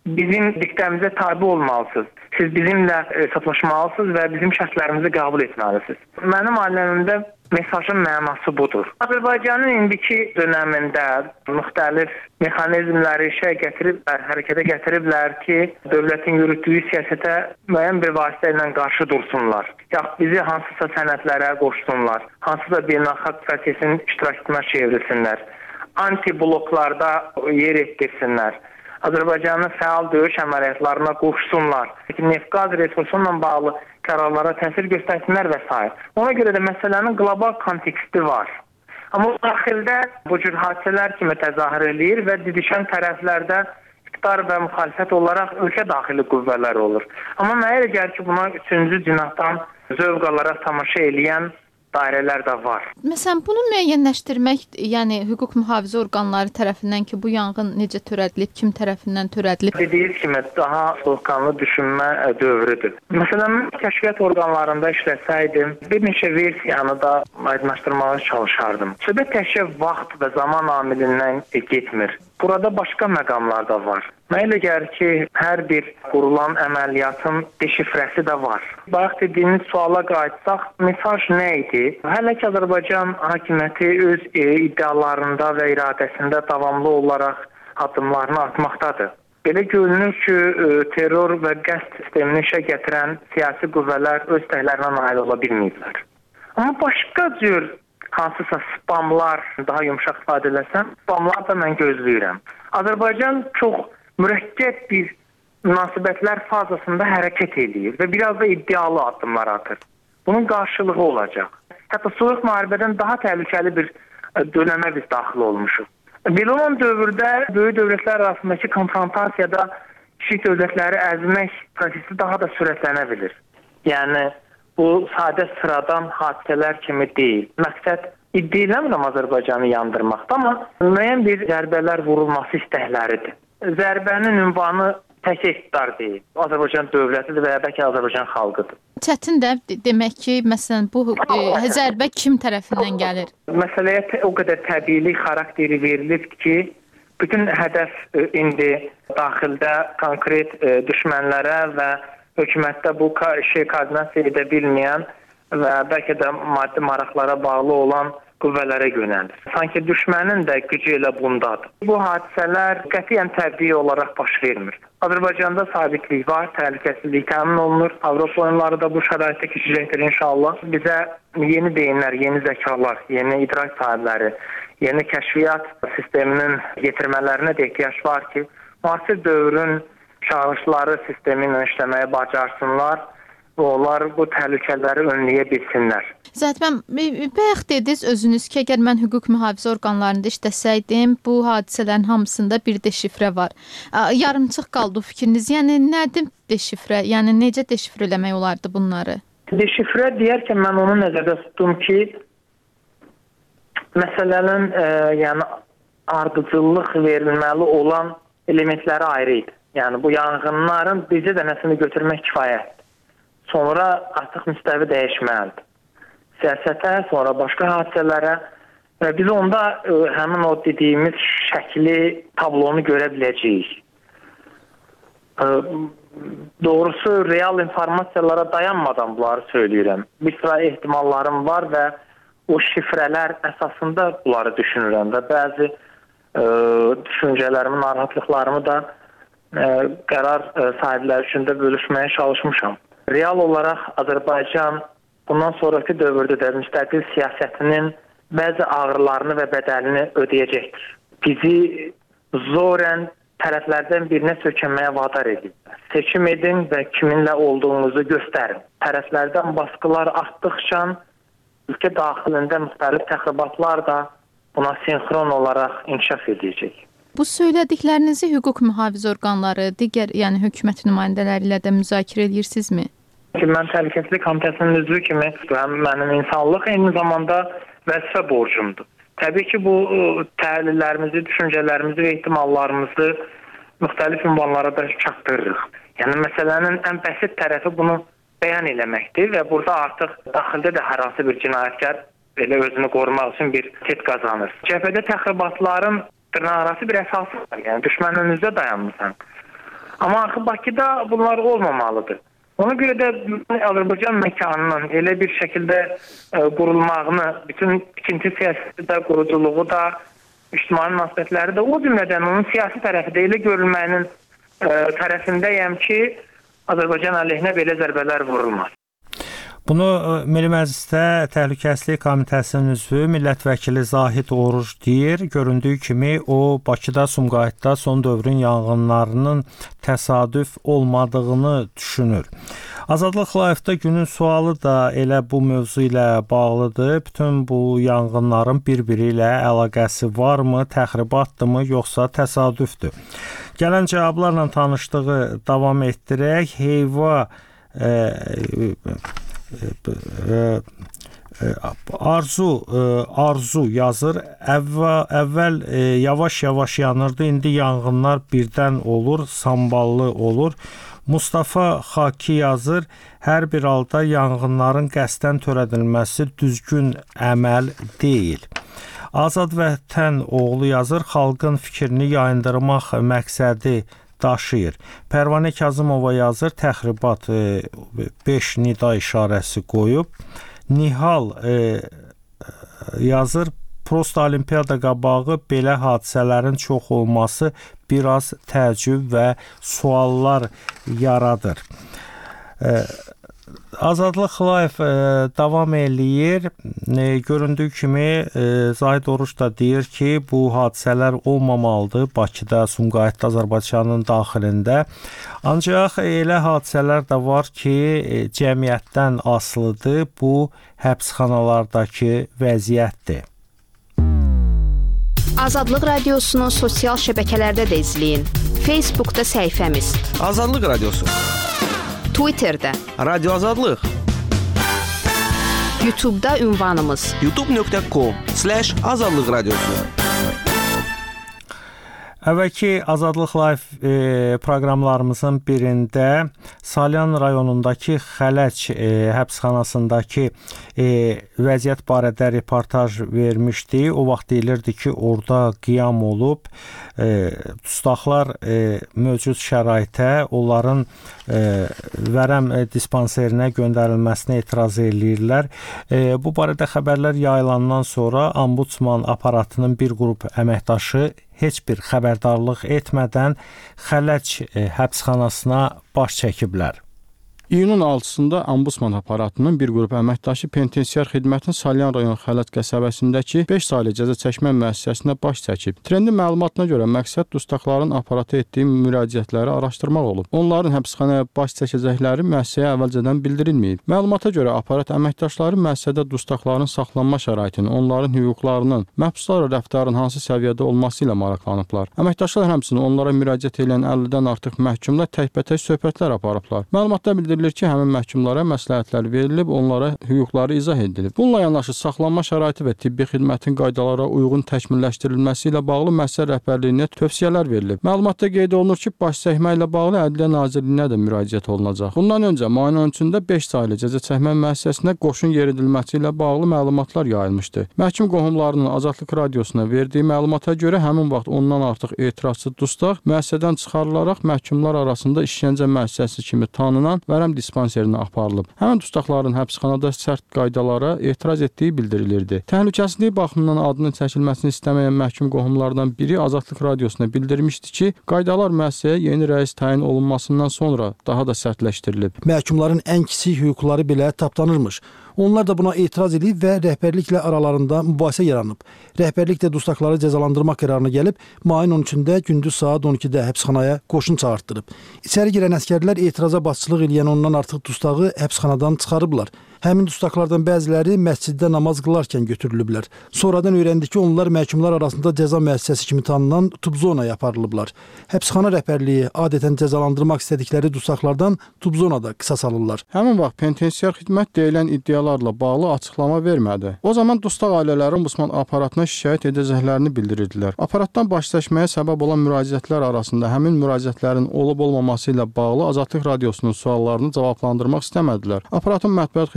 bizim diktəmizə tabe olmalısınız. Siz bizimlə hesablaşmalısınız və bizim şərtlərimizi qəbul etməlisiniz. Mənim aləmimdə mesajın mənası budur. Azərbaycanın indiki dönəmində müxtəlif mexanizmləri işə gətiriblər, hərəkətə gətiriblər ki, dövlətin yürütdüyü siyasətə müəyyən bir vasitə ilə qarşı dursunlar. Yaxud bizi hansısa sənədlərə qoşsunlar, hansısa beynəlxalq prosesin iştirakçısına çevrilsinlər, anti-bloklarda yer etdirsinlər. Azərbaycanın fəal döyüş əməliyyatlarına qoşsunlar. Neft-qaz resursu ilə bağlı qərarlara təsir göstərsinlər və s. Ona görə də məsələnin qlobal konteksti var. Amma daxildə bu cür hadisələr kimi təzahür eləyir və didişən tərəflərdə iqtidar və müxalifət olaraq ölkə daxili qüvvələr olur. Amma mənə elə gəlir ki, buna üçüncü cinahdan zövq alaraq tamaşa eləyən dairələr də var. Məsələn, bunu müəyyənləşdirmək, yəni hüquq mühafizə orqanları tərəfindən ki, bu yanğın necə törədilib, kim tərəfindən törədilib? Dediyiniz kimi daha soyuqqanlı düşünmə dövrüdür. Məsələn, mən kəşfiyyat orqanlarında işləsəydim, bir neçə versiyanı da aydınlaşdırmağa çalışardım. Söhbət təkcə vaxt və zaman amilindən getmir. Burada başqa məqamlar da var. Mənə elə gəlir ki, hər bir qurulan əməliyyatın deşifrəsi də var. Bayaq dediyiniz suala qayıtsaq, mesaj nə idi? Hələ ki, Azərbaycan hakimiyyəti öz e, iddialarında və iradəsində davamlı olaraq addımlarını atmaqdadır. Belə görünür ki, e, terror və qəsd sistemini işə gətirən siyasi qüvvələr öz təhlərlə nail ola bilməyiblər. Amma başqa cür hansısa spamlar, daha yumşaq ifadə eləsəm, spamlar da mən gözləyirəm. Azərbaycan çox mürəkkəb bir münasibətlər fazasında hərəkət edir və biraz da iddialı addımlar atır. Bunun qarşılığı olacaq. Hətta soyuq müharibədən daha təhlükəli bir dönəmə biz daxil olmuşuq. Belə olan dövrdə böyük dövlətlər arasındakı konfrontasiyada kiçik dövlətləri əzmək prosesi daha da sürətlənə bilir. Yəni, bu sadə sıradan hadisələr kimi deyil. Məqsəd iddia eləmirəm Azərbaycanı yandırmaqda, amma müəyyən bir zərbələr vurulması istəkləridir. Zərbənin ünvanı tək iqtidar deyil. Azərbaycan dövlətidir və ya bəlkə Azərbaycan xalqıdır. Çətin də demək ki, məsələn, bu e, zərbə kim tərəfindən gəlir? Məsələyə o qədər təbiilik xarakteri verilib ki, bütün hədəf e, indi daxildə konkret e, düşmənlərə və hökumətdə bu şey koordinasiya edə bilməyən və bəlkə də maddi maraqlara bağlı olan qüvvələrə yönəlir. Sanki düşmənin də gücü elə bundadır. Bu hadisələr qətiyyən təbii olaraq baş vermir. Azərbaycanda sabitlik var, təhlükəsizlik təmin olunur. Avropa oyunları da bu şəraitdə keçəcəkdir inşallah. Bizə yeni beyinlər, yeni zəkalar, yeni idrak sahibləri, yeni kəşfiyyat sisteminin yetirmələrinə də ehtiyac var ki, müasir dövrün çağırışları sistemi ilə işləməyə bacarsınlar və onlar bu təhlükələri önləyə bilsinlər. Zaten bayaq dediniz özünüz ki, əgər mən hüquq mühafizə orqanlarında işləsəydim, bu hadisələrin hamısında bir deşifrə var. Yarımçıq qaldı fikriniz. Yəni nədir deşifrə? Yəni necə deşifrə eləmək olardı bunları? Deşifrə deyərkən mən onu nəzərdə tutdum ki, məsələnin e, yəni ardıcıllıq verilməli olan elementləri ayrı idi. Yəni bu yanğınların bizə də nəsini götürmək kifayətdir. Sonra artıq müstəvi dəyişməlidir. Siyasətə, sonra başqa hadisələrə və biz onda ə, həmin o dediyimiz şəkli, tablonu görə biləcəyik. Ə, doğrusu, real informasiyalara dayanmadan bunları söyləyirəm. Bir sıra ehtimallarım var və o şifrələr əsasında bunları düşünürəm və bəzi ə, düşüncələrimi, narahatlıqlarımı da ə, qərar ə, sahibləri üçün də bölüşməyə çalışmışam. Real olaraq Azərbaycan bundan sonraki dövrdə də müstəqil siyasətinin bəzi ağrılarını və bədəlini ödəyəcəkdir. Bizi zorən tərəflərdən birinə sökənməyə vadar edin. Seçim edin və kiminlə olduğunuzu göstərin. Tərəflərdən baskılar artdıqca ölkə daxilində müxtəlif təxribatlar da buna sinxron olaraq inkişaf edəcək. Bu söylədiklərinizi hüquq mühafizə orqanları, digər yəni hökumət nümayəndələri ilə də müzakirə edirsinizmi? Mən təhlükəsizlik komitəsinin üzvü kimi həm mənim insanlıq, eyni zamanda vəzifə borcumdur. Təbii ki, bu təhlillərimizi, düşüncələrimizi və ehtimallarımızı müxtəlif ünvanlara da çatdırırıq. Yəni, məsələnin ən bəsit tərəfi bunu bəyan eləməkdir və burada artıq daxildə də hər hansı bir cinayətkar belə özünü qorumaq üçün bir tet qazanır. Cəbhədə təxribatların dırnaqarası bir əsası var. Yəni, düşmənin önünüzdə dayanmısan. Amma axı Bakıda bunlar olmamalıdır. Ona görə də Azərbaycan məkanının elə bir şəkildə ə, qurulmağını, bütün tikinti siyasəti də, quruculuğu da, ictimai münasibətləri də, o cümlədən onun siyasi tərəfi də elə görülməyinin ə, tərəfindəyəm ki, Azərbaycan əleyhinə belə zərbələr vurulmaz. Bunu Milli Məclisdə Təhlükəsizlik Komitəsinin üzvü millət vəkili Zahid Oruc deyir. Göründüyü kimi o Bakıda, Sumqayıtda son dövrün yanğınlarının təsadüf olmadığını düşünür. Azadlıq Live-da günün sualı da elə bu mövzu ilə bağlıdır. Bütün bu yanğınların bir-biri ilə əlaqəsi varmı, təxribatdırmı, yoxsa təsadüfdür? Gələn cavablarla tanışdığı davam etdirək. Heyva e, Arzu Arzu yazır. Əvvəl, əvvəl yavaş-yavaş yanırdı, indi yanğınlar birdən olur, samballı olur. Mustafa Xaki yazır. Hər bir halda yanğınların qəsdən törədilməsi düzgün əməl deyil. Azad Vətən oğlu yazır. Xalqın fikrini yayındırmaq məqsədi daşıyır. Pərvanə Kazımova yazır, təxribat beş nida işarəsi qoyub. Nihal e, yazır, prosta olimpiyada qabağı belə hadisələrin çox olması biraz təəccüb və suallar yaradır. E, Azadlıq Live e, davam eləyir. E, göründüyü kimi e, Zahid Oruc da deyir ki, bu hadisələr olmamalıdır Bakıda, Sumqayıtda, Azərbaycanın daxilində. Ancaq elə hadisələr də var ki, e, cəmiyyətdən asılıdır. Bu həbsxanalardakı vəziyyətdir. Azadlıq Radiosunu sosial şəbəkələrdə də izləyin. Facebookda səhifəmiz Azadlıq Radiosu, Twitterdə Radio Azadlıq, YouTube'da ünvanımız youtube nöqtə com slash azadlıq radiosu. Əvvəlki Azadlıq Live e, proqramlarımızın birində Salyan rayonundakı Xələc e, həbsxanasındakı e, vəziyyət barədə reportaj vermişdi. O vaxt deyilirdi ki, orada qiyam olub, e, dustaqlar e, mövcud şəraitə, onların e, vərəm e, dispanserinə göndərilməsinə etiraz eləyirlər. E, bu barədə xəbərlər yayılandan sonra Ombudsman aparatının bir qrup əməkdaşı heç bir xəbərdarlıq etmədən Xələc e, həbsxanasına baş çəkiblər. İyunun altısında Ombudsman aparatının bir qrup əməkdaşı penitensiar xidmətin Salyan rayon Xələc qəsəbəsindəki beş saylı cəza çəkmə müəssisəsinə baş çəkib. Trendin məlumatına görə məqsəd dustaqların aparata etdiyi müraciətləri araşdırmaq olub. Onların həbsxanaya baş çəkəcəkləri müəssisəyə əvvəlcədən bildirilməyib. Məlumata görə aparat əməkdaşları müəssisədə dustaqların saxlanma şəraitini, onların hüquqlarının, məhbuslarla rəftarın hansı səviyyədə olması ilə maraqlanıblar. Əməkdaşlar həmçinin onlara müraciət edən əllidən artıq məhkumla təkbətək söhbətlər aparıblar. Məlumatda bildirilir ki, həmin məhkumlara məsləhətlər verilib, onlara hüquqları izah edilib. Bununla yanaşı saxlanma şəraiti və tibbi xidmətin qaydalara uyğun təkmilləşdirilməsi ilə bağlı müəssisə rəhbərliyinə tövsiyələr verilib. Məlumatda qeyd olunur ki, baş çəkmə ilə bağlı Ədliyyə Nazirliyinə də müraciət olunacaq. Bundan öncə müayinə öncəsində beş saylı cəza çəkmə müəssisəsinə qoşun yeridilməsi ilə bağlı məlumatlar yayılmışdı. Məhkum qohumlarının Azadlıq Radiosuna verdiyi məlumata görə həmin vaxt ondan artıq etirazçı dustaq müəssisədən çıxarılaraq məhkumlar arasında işgəncə müəssisəsi kimi tanınan vərəm dispanserinə aparılıb. Həmin dustaqların həbsxanada sərt qaydalara etiraz etdiyi bildirilirdi. Təhlükəsizlik baxımından adının çəkilməsini istəməyən məhkum qohumlardan biri Azadlıq Radiosuna bildirmişdi ki, qaydalar müəssisəyə yeni rəis təyin olunmasından sonra daha da sərtləşdirilib. Məhkumların ən kiçik hüquqları belə tapdanırmış. Onlar da buna etiraz edib və rəhbərliklə aralarında mübahisə yaranıb. Rəhbərlik də dustaqları cəzalandırmaq qərarına gəlib, mayın on üçündə gündüz saat on ikidə həbsxanaya qoşun çağırtdırıb. İçəri girən əsgərlər etiraza başçılıq edən ondan artıq dustağı həbsxanadan çıxarıblar. Həmin dustaqlardan bəziləri məsciddə namaz qılarkən götürülüblər. Sonradan öyrəndik ki, onlar məhkumlar arasında cəza müəssisəsi kimi tanınan Tubzonaya aparılıblar. Həbsxana rəhbərliyi adətən cəzalandırmaq istədikləri dustaqlardan Tubzonada qisas alırlar. Həmin vaxt penitensiar xidmət deyilən iddialarla bağlı açıqlama vermədi. O zaman dustaq ailələri Ombudsman aparatına şikayət edəcəklərini bildirdilər. Aparatdan baş çəkməyə səbəb olan müraciətlər arasında həmin müraciətlərin olub-olmaması ilə bağlı Azadlıq Radiosunun suallarını cavablandırmaq istəmədilər. Aparatın mətbuat xidməti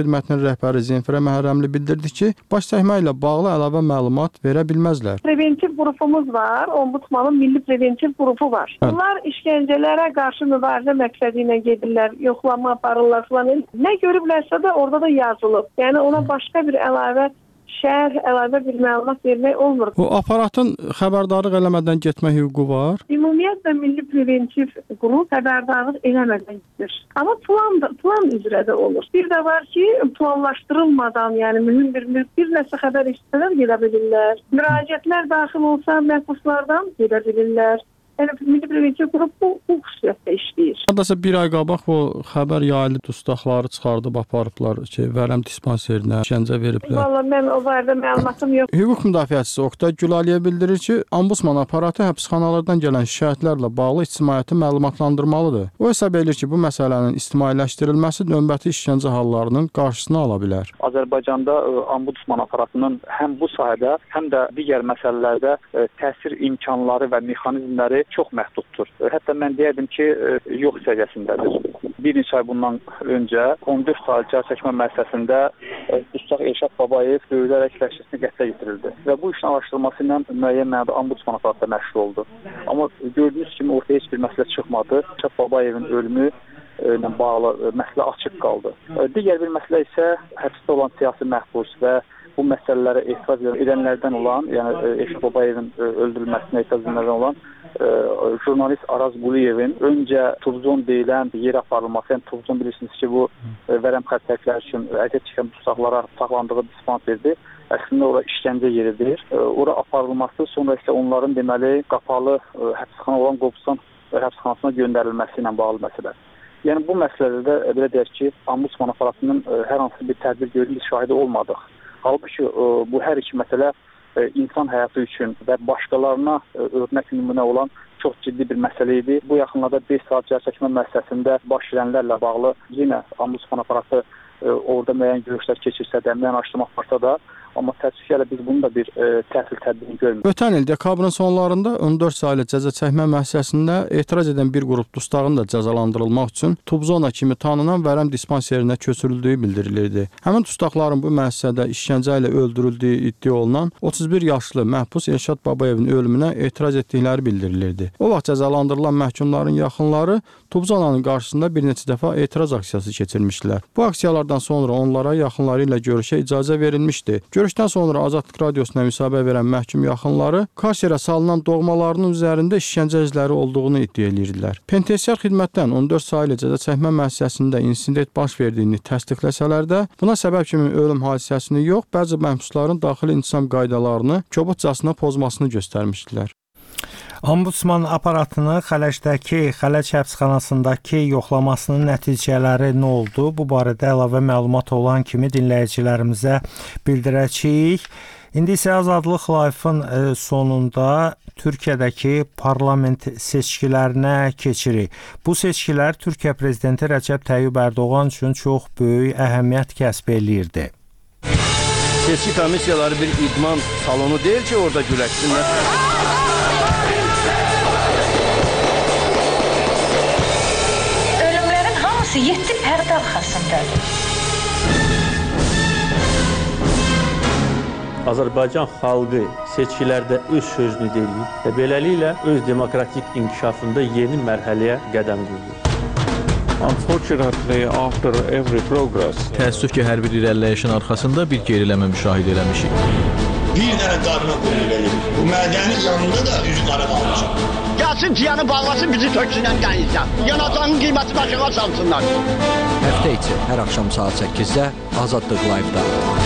Xidmətinin rəhbəri Zenfirə Məhərrəmli bildirdi ki, baş çəkmə ilə bağlı əlavə məlumat verə bilməzlər. Preventiv qrupumuz var, Ombudsmanın milli preventiv qrupu var. Hə. Bunlar işgəncələrə qarşı mübarizə məqsədi ilə gedirlər, yoxlama aparırlar falan. Nə görüblərsə də orada da yazılıb. Yəni ona başqa bir əlavə şərh, əlavə bir məlumat vermək olmur. O aparatın xəbərdarlıq eləmədən getmə hüququ var. Ümumiyyətlə milli preventiv qrup xəbərdarlıq eləmədən gedir. Amma plan da, plan üzrə də olur. Bir də var ki, planlaşdırılmadan, yəni mühüm bir bir nəsə xəbər istələr gedə bilirlər. Müraciətlər daxil olsa məhbuslardan gedə bilirlər. Yəni milli preventiv qrup bu, bu xüsusiyyətdə işləyir. Haddasa bir ay qabaq o xəbər yaylı dustaqları çıxardıb aparıblar ki, vərəm dispanserinə işgəncə veriblər. Vallahi mən o barədə məlumatım yox. Hüquq müdafiəçisi Oqtay Gülaliyə bildirir ki, Ombudsman aparatı həbsxanalardan gələn şikayətlərlə bağlı ictimaiyyəti məlumatlandırmalıdır. O hesab edir ki, bu məsələnin ictimailəşdirilməsi növbəti işgəncə hallarının qarşısını ala bilər. Azərbaycanda Ombudsman aparatının həm bu sahədə, həm də digər məsələlərdə təsir imkanları və mexanizmləri çox məhduddur. Hətta mən deyərdim ki, yox səviyyəsindədir. Bir neçə ay bundan öncə on dörd saylı cəzaçəkmə müəssisəsində Dustaq Elşad Babayev döyülərək vəhşətinə qətlə yetirildi və bu işin araşdırılması ilə müəyyən mənada Ombudsman aparatı məşğul oldu. Amma gördüyünüz kimi ortaya heç bir məsələ çıxmadı. Elşad Babayevin ölümü ilə bağlı məsələ açıq qaldı. Digər bir məsələ isə həbsdə olan siyasi məhbus və bu məsələlərə etiraz edənlərdən olan, yəni Elşad Babayevin öldürülməsinə etiraz edənlərdən olan e, jurnalist Araz Quliyevin öncə Tubzon deyilən yer aparılması, yəni Tubzon bilirsiniz ki, bu e, vərəm xəstəlikləri üçün əziyyət çəkən tutaqlara saxlandığı dispансeridir. Əslində ora işgəncə yeridir. E, ora aparılması, sonra isə onların deməli qapalı e, həbsxana olan Qobustan həbsxanasına göndərilməsi ilə bağlı məsələ. Yəni bu məsələdə də belə deyək ki, Ombudsman aparatının e, hər hansı bir tədbir görülmüş şahidi olmadıq. Halbuki bu hər iki məsələ insan həyatı üçün və başqalarına örnək nümunə olan çox ciddi bir məsələ idi. Bu yaxınlarda beş saat cəzaçəkmə müəssisəsində baş verənlərlə bağlı yenə Ombudsman aparatı orada müəyyən görüşlər keçirsə də, müəyyən araşdırma aparsa da, amma təəssüflə biz bunun da bir e, təhsil tədbirini görmürük. Ötən il dekabrın sonlarında on dörd saylı cəza çəkmə müəssisəsində etiraz edən bir qrup dustağın da cəzalandırılmaq üçün Tubzona kimi tanınan vərəm dispanserinə köçürüldüyü bildirilirdi. Həmin dustaqların bu müəssisədə işgəncə ilə öldürüldüyü iddia olunan otuz bir yaşlı məhbus Elşad Babayevin ölümünə etiraz etdikləri bildirilirdi. O vaxt cəzalandırılan məhkumların yaxınları Tubzonanın qarşısında bir neçə dəfə etiraz aksiyası keçirmişdilər. Bu aksiyalardan sonra onlara yaxınları ilə görüşə icazə verilmişdi. Görüşdən sonra Azadlıq Radiosuna müsahibə verən məhkum yaxınları karserə salınan doğmalarının üzərində işgəncə izləri olduğunu iddia edirdilər. Penitensiar xidmətdən on dörd saylı cəza çəkmə müəssisəsində insident baş verdiyini təsdiqləsələr də, buna səbəb kimi ölüm hadisəsini yox, bəzi məhbusların daxili intisam qaydalarını kobudcasına pozmasını göstərmişdilər. Ombudsman aparatını Xələcdəki Xələc həbsxanasındakı yoxlamasının nəticələri nə oldu? Bu barədə əlavə məlumat olan kimi dinləyicilərimizə bildirəcəyik. İndi isə Azadlıq Live-ın sonunda Türkiyədəki parlament seçkilərinə keçirik. Bu seçkilər Türkiyə prezidenti Rəcəb Tayyib Ərdoğan üçün çox böyük əhəmiyyət kəsb eləyirdi. Seçki komissiyaları bir idman salonu deyil ki, orada güləşsinlər. yeddi pərdə arxasındadır. Azərbaycan xalqı seçkilərdə öz sözünü deyir və beləliklə öz demokratik inkişafında yeni mərhələyə qədəm qoyur. Unfortunately, after every progress, təəssüf ki, hər bir irəliləyişin arxasında bir geriləmə müşahidə eləmişik. Bir dənə qarına qoyulur. Bu mədənin yanında da üz qara qalmışıq. Gəlsin ciyanı bağlasın, bizi töksünən qəyizdən. Yanacağın qiyməti başına salsınlar. Həftə içi hər axşam saat səkkizdə Azadlıq Live-da.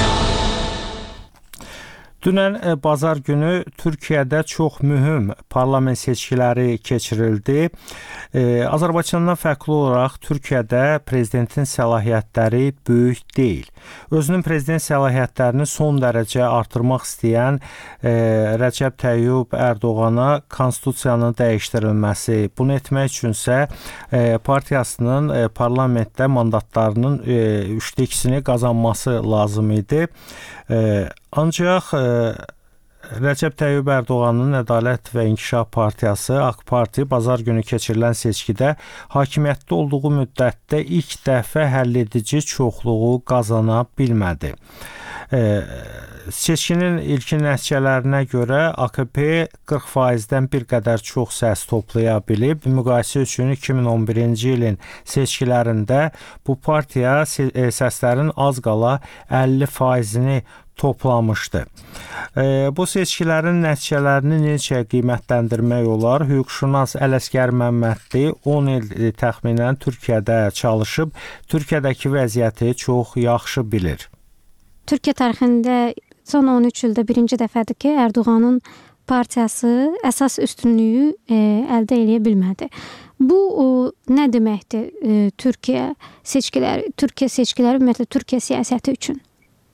Dünən bazar günü Türkiyədə çox mühüm parlament seçkiləri keçirildi. Azərbaycandan fərqli olaraq Türkiyədə prezidentin səlahiyyətləri böyük deyil. Özünün prezident səlahiyyətlərini son dərəcə artırmaq istəyən Rəcəb Tayyib Ərdoğana konstitusiyanın dəyişdirilməsi, bunu etmək üçünsə partiyasının parlamentdə mandatlarının üçdə ikisini qazanması lazım idi. Ancaq Rəcəb Tayyib Ərdoğanın Ədalət və İnkişaf Partiyası AK Parti bazar günü keçirilən seçkidə hakimiyyətdə olduğu müddətdə ilk dəfə həlledici çoxluğu qazana bilmədi. E, seçkinin ilkin nəticələrinə görə A K P qırx faizdən bir qədər çox səs toplaya bilib. Müqayisə üçün iki min on birinci ilin seçkilərində bu partiya səslərin az qala əlli faizini toplamışdı. E, bu seçkilərin nəticələrini necə qiymətləndirmək olar? Hüquqşünas Ələsgər Məmmədli on il təxminən Türkiyədə çalışıb, Türkiyədəki vəziyyəti çox yaxşı bilir. Türkiyə tarixində son on üç ildə birinci dəfədir ki, Ərdoğanın partiyası əsas üstünlüyü e, əldə edə bilmədi. Bu o, nə deməkdir e, Türkiyə seçkiləri, Türkiyə seçkiləri ümumiyyətlə Türkiyə siyasəti üçün?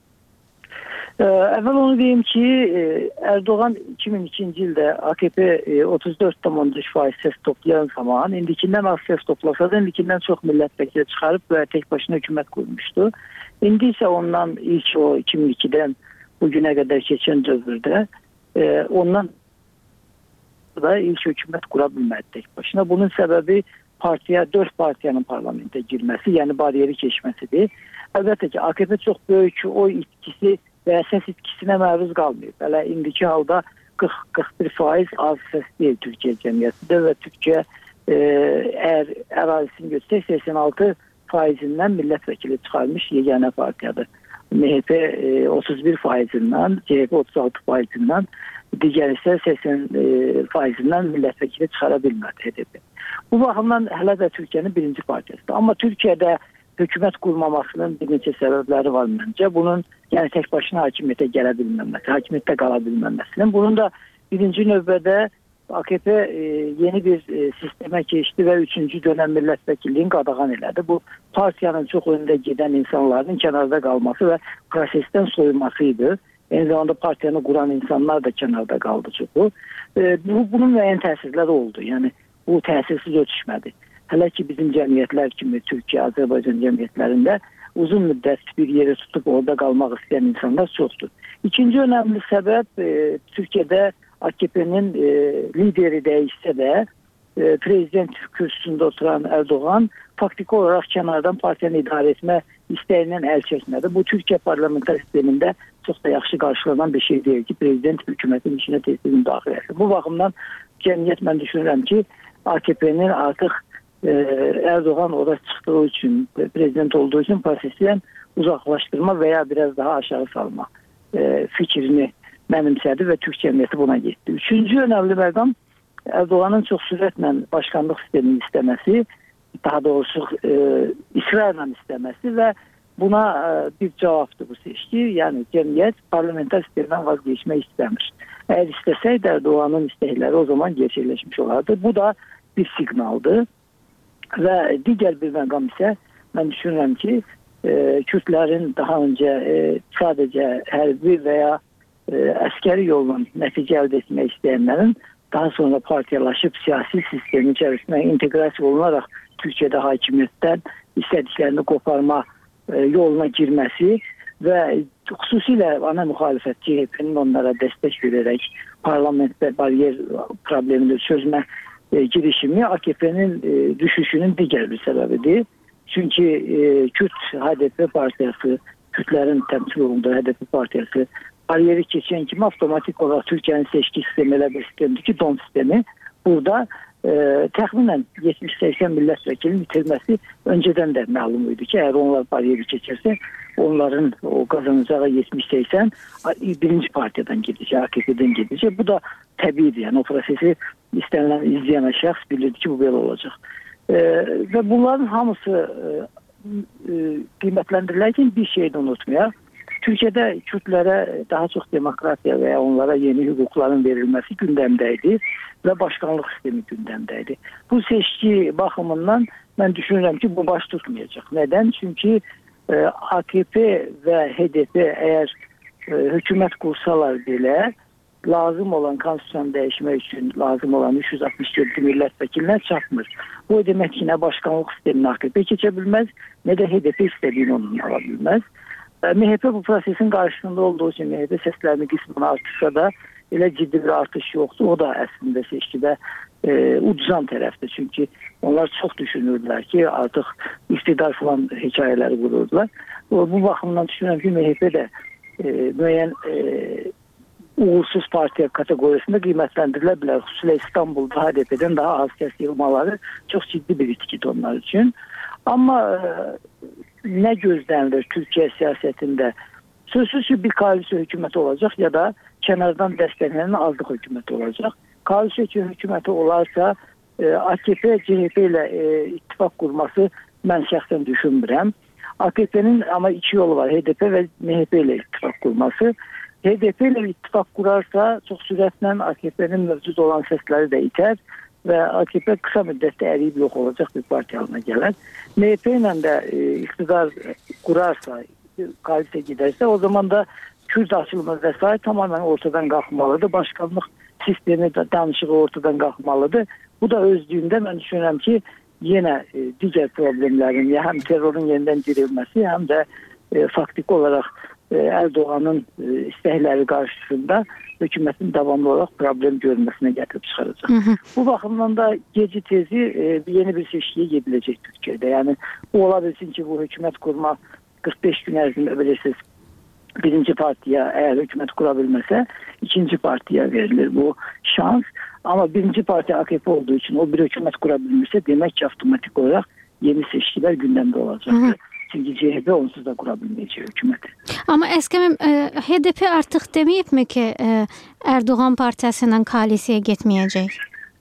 Əvvəl onu deyim ki, Erdoğan iki min ikinci ildə A K P otuz dörd tam beş faiz səs toplayan zaman indikindən az səs toplasa da indikindən çox milletvəkili çıxarıb və tək başına hökumət qurmuşdu. İndi isə ondan ilk o iki min ikidən bugünə qədər keçən dövrdə ondan da ilk hökumət qura bilmədi tək başına. Bunun səbəbi partiya, dörd partiyanın parlamentə girməsi, yəni bariyeri keçməsidir. Əlbəttə ki, A K P çox böyük o itkisi və səs itkisinə məruz qalmayıb. Hələ indiki halda qırx qırx bir faiz az səs deyil Türkiyə cəmiyyətində və Türkiyə e, əgər ərazisini götürsək səksən altı faizindən milletvəkili çıxarmış yeganə partiyadır. M H P e, otuz bir faizindən, C H P otuz altı faizindən, digər isə səksən faizindən milletvəkili çıxara bilmədi H D P. Bu baxımdan hələ də Türkiyənin birinci partiyasıdır. Amma Türkiyədə hökumət qurmamasının bir neçə səbəbləri var məncə. Bunun yəni tək başına hakimiyyətə gələ bilməməsi, hakimiyyətdə qala bilməməsinin. Bunun da birinci növbədə A K P e, yeni bir e, sistemə keçdi və üçüncü dönəm milletvəkilliyini qadağan elədi. Bu partiyanın çox önündə gedən insanların kənarda qalması və prosesdən soyulması idi. Eyni zamanda partiyanı quran insanlar da kənarda qaldı çoxu. E, bu, bunun müəyyən təsirləri oldu. Yəni bu təsirsiz ötüşmədi. Hələ ki bizim cəmiyyətlər kimi Türkiyə, Azərbaycan cəmiyyətlərində uzun müddət bir yeri tutub orada qalmaq istəyən insanlar çoxdur. İkinci önəmli səbəb e, Türkiyədə A K P'nin e, lideri dəyişsə də e, prezident kürsüsündə oturan Erdoğan faktiki olaraq kənardan partiyanı idarə etmə istəyindən əl çəkmədi. Bu Türkiyə parlamentar sistemində çox da yaxşı qarşılanan bir şey deyil ki, prezident hökumətin işinə tez-tez müdaxilə etsin. Bu baxımdan cəmiyyət mən düşünürəm ki, A K P'nin artıq e, Erdoğan orada çıxdığı üçün, prezident olduğu üçün prosesdən uzaqlaşdırma və ya biraz daha aşağı salma e, fikrini mənimsədi və Türk cəmiyyəti buna getdi. Üçüncü önəmli məqam Erdoğanın çox sürətlə başkanlıq sistemini istəməsi, daha doğrusu e, israrla istəməsi və buna e, bir cavabdır bu seçki. Yəni cəmiyyət parlamentar sistemdən vazgeçmək istəmir. Əgər istəsəydi Erdoğanın istəkləri o zaman gerçəkləşmiş olardı. Bu da bir siqnaldır və digər bir məqam isə mən düşünürəm ki, e, Kürtlərin daha öncə e, sadəcə hərbi və ya e, əskəri yolla nəticə əldə etmək istəyənlərin daha sonra partiyalaşıb siyasi sistemin içərisində inteqrasiya olunaraq Türkiyədə hakimiyyətdən istədiklərini qoparma e, yoluna girməsi və xüsusilə ana müxalifət C H P'nin onlara dəstək verərək parlamentdə bariyer problemini çözmə e, girişimi A K P'nin e, düşüşünün digər bir səbəbidir. Çünki e, Kürt H D P partiyası, Kürtlərin təmsil olunduğu H D P partiyası bariyeri keçən kimi avtomatik olaraq Türkiyənin seçki sistemi elə bir sistemdir ki, don sistemi. Burada e, təxminən yetmiş səksən milletvəkilinin itirməsi öncədən də məlum idi ki, əgər onlar bariyeri keçərsə, onların o qazanacağı yetmiş səksən birinci partiyadan gedəcək, A K P'dən gedəcək. Bu da təbiidir. Yəni o prosesi istənilən izləyən şəxs bilirdi ki, bu belə olacaq. E, və bunların hamısı e, e, qiymətləndirirlərkən bir şey də unutmayaq. Türkiyədə Kürtlərə daha çox demokratiya və ya onlara yeni hüquqların verilməsi gündəmdəydi və başkanlıq sistemi gündəmdəydi. Bu seçki baxımından mən düşünürəm ki, bu baş tutmayacaq. Nədən? Çünki e, A K P və H D P əgər e, hökumət qursalar belə lazım olan konstitusiyanı dəyişmək üçün lazım olan üç yüz altmış dörd milletvəkilinə çatmır. Bu demək ki, nə başkanlıq sisteminə A K P keçə bilməz, nə də H D P istədiyini ondan ala bilməz. M H P bu prosesin qarşısında olduğu üçün M H P səslərini qismən artırsa da elə ciddi bir artış yoxdur. O da əslində seçkidə e, ucuzan tərəfdir. Çünki onlar çox düşünürdülər ki, artıq iqtidar falan hekayələri qururdular. O, bu baxımdan düşünürəm ki, M H P də e, müəyyən e, uğursuz partiya kateqoriyasında qiymətləndirilə bilər. Xüsusilə İstanbulda H D P-dən daha az kəs yığmaları çox ciddi bir itkid onlar üçün. Amma e, nə gözlənilir Türkiyə siyasətində? Sözsüz ki, bir koalisiya hökuməti olacaq ya da kənardan dəstəklənən azlıq hökuməti olacaq. Koalisiya hökuməti olarsa e, A K P, C H P ilə e, ittifaq qurması mən şəxsən düşünmürəm. A K P-nin amma iki yolu var. H D P və M H P ilə ittifaq qurması. H D P ilə ittifaq qurarsa çox sürətlə A K P-nin mövcud olan səsləri də itər və A K P qısa müddətdə əriyib yox olacaq bir partiya halına gələr. M H P ilə də e, iqtidar qurarsa, koalisiya gedərsə, o zaman da Kürt açılımı və s. tamamen ortadan qalxmalıdır. Başkanlıq sistemi də danışığı ortadan qalxmalıdır. Bu da özlüyündə mən düşünürəm ki, yenə e, digər problemlərin, ya həm terrorun yenidən girilməsi, həm də e, faktik olaraq e, Erdoğan'ın e, istəkləri qarşısında hökumətin davamlı olaraq problem görməsinə gətirib çıxaracaq. Hı hı. Bu baxımdan da geci tezi e, yeni bir seçkiyə gediləcək Türkiyədə. Yəni o ola bilsin ki, bu hökumət qurma qırx beş gün ərzində bilirsiniz, birinci partiya eğer hükümet kurabilmese ikinci partiya verilir bu şans. Ama birinci parti A K P olduğu için o bir hükümet kurabilmişse demek ki otomatik olarak yeni seçkiler gündemde olacaktır. Çünkü C H P onsuz da kurabilmeyecek hükümeti. Ama Əskəmim, H D P artıq deməyibmi ki, Erdoğan partiyasından koalisiyaya getməyəcək?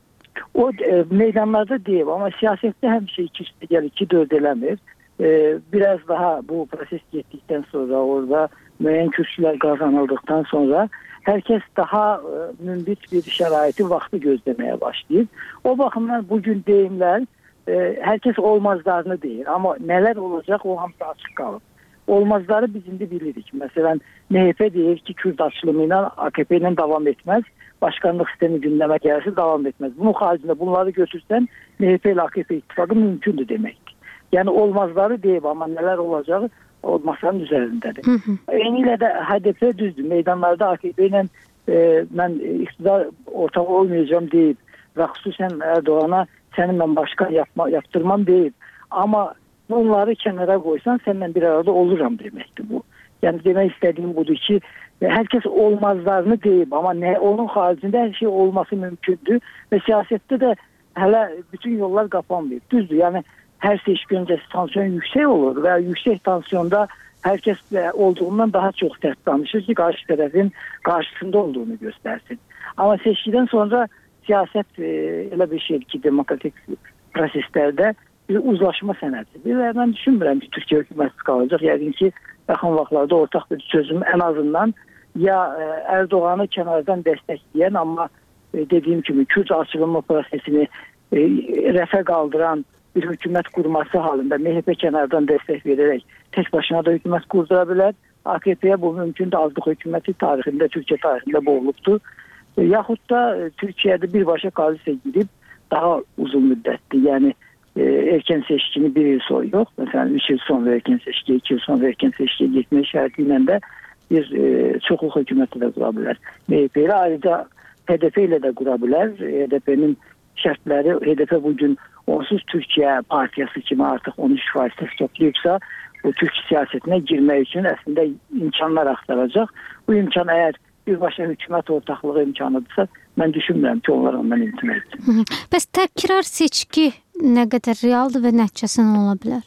O e, meydanlarda deyib, ama siyasette hem şey iki üstə gəlir, iki dörd eləmir. E, biraz daha bu proses getdikdən sonra orada müəyyən kürsülər qazanıldıqdan sonra hər kəs daha e, mümbit bir şəraiti vaxtı gözləməyə başlayır. O baxımdan bugün deyimlər e, hər kəs olmazlarını deyir. Amma nələr olacaq o hamısı açıq qalır. Olmazları biz indi bilirik. Məsələn, M H P deyir ki, Kürt açılımı ilə A K P ilə davam etməz. Başkanlıq sistemi gündəmə gəlirsə davam etməz. Bunun xaricində bunları götürsən M H P ilə A K P ittifaqı mümkündür deməkdir. Yəni olmazları deyib, amma nələr olacağı o masanın üzərindədir. Hı hı. Eynilə də H D P düzdür. Meydanlarda A K P ilə e, mən iqtidar ortağı olmayacağım deyib və xüsusən Erdoğan'a səni mən başkan yapma, yaptırmam deyib. Amma bunları kənara qoysan səndən bir arada oluram deməkdir bu. Yəni demək istədiyim budur ki, herkes olmazlarını deyib, amma nə, onun haricində hər şey olması mümkündür və siyasətdə də hələ bütün yollar qapanmayıb. Düzdür, yəni hər seçki öncəsi tansiyon yüksək olur və yüksək tansiyonda hər kəs olduğundan daha çox sərt danışır ki, qarşı tərəfin qarşısında olduğunu göstərsin. Amma seçkidən sonra siyasət e, elə bir şeydir ki, demokratik proseslərdə bir uzlaşma sənədidir və mən düşünmürəm ki, Türkiyə hökumətsiz qalacaq. Yəqin ki, yaxın vaxtlarda ortaq bir çözüm ən azından ya e, Erdoğan'ı kənardan dəstəkləyən, amma e, dediyim kimi Kürt açılımı prosesini e, rəfə qaldıran bir hükümet kurması halinde M H P kənardan dəstək verərək tek başına da hükümet kurdura bilər. A K P'ye bu mümkün də azlıq hökuməti tarixində, Türkiyə tarixində bu olubdur. E, yaxud da e, Türkiye'de birbaşa koalisiya girib daha uzun müddətli, yəni e, erken seçkini bir yıl sonra yox, məsələn üç yıl sonra erken seçki, iki yıl sonra erken seçkiyə getmək şərtilə də bir e, çoxluq hökuməti də qura bilər. M H P ilə ayrıca H D P ilə də qura bilər. H D P'nin şərtləri, H D P bugün onsuz Türkiyə partiyası kimi artıq on üç faiz səs toplayıbsa, bu Türk siyasetine girmək üçün əslində imkanlar axtaracaq. Bu imkan əgər birbaşa hükümet ortaklığı imkanıdırsa, mən düşünmürəm ki, onlar ondan imtina etsin. Bəs təkrar seçki nə qədər realdır və nəticəsi nə ola bilər?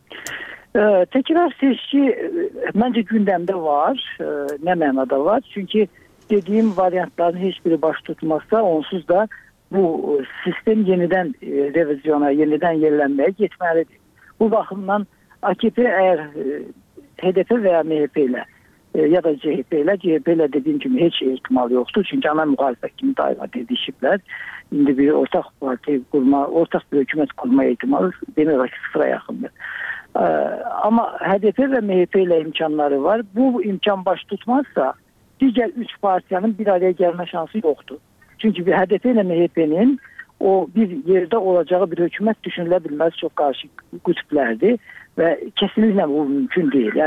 Ee, təkrar seçki məncə gündəmdə var. Ee, nə mənada var? Çünki dediyim variantların heç biri baş tutmazsa, onsuz da bu sistem yeniden e, revizyona, yeniden yenilənməyə getməlidir. Bu baxımdan A K P eğer e, H D P veya M H P ile e, ya da C H P ile, C H P ile dediğim gibi hiç ihtimal yoktur. Çünkü ana muhalefet kimi daima dedişipler. Şimdi bir ortak parti kurma, ortak bir hükümet kurma ihtimali demek ki sıfıra yakındır. E, ama H D P ve M H P ile imkanları var. Bu imkan baş tutmazsa diğer üç partiyanın bir araya gelme şansı yoktur. Çünkü bir H D P ile M H P'nin o bir yerde olacağı bir hükümet düşünülebilmez, çok karşı kutuplardı ve kesinlikle bu mümkün değil. Yani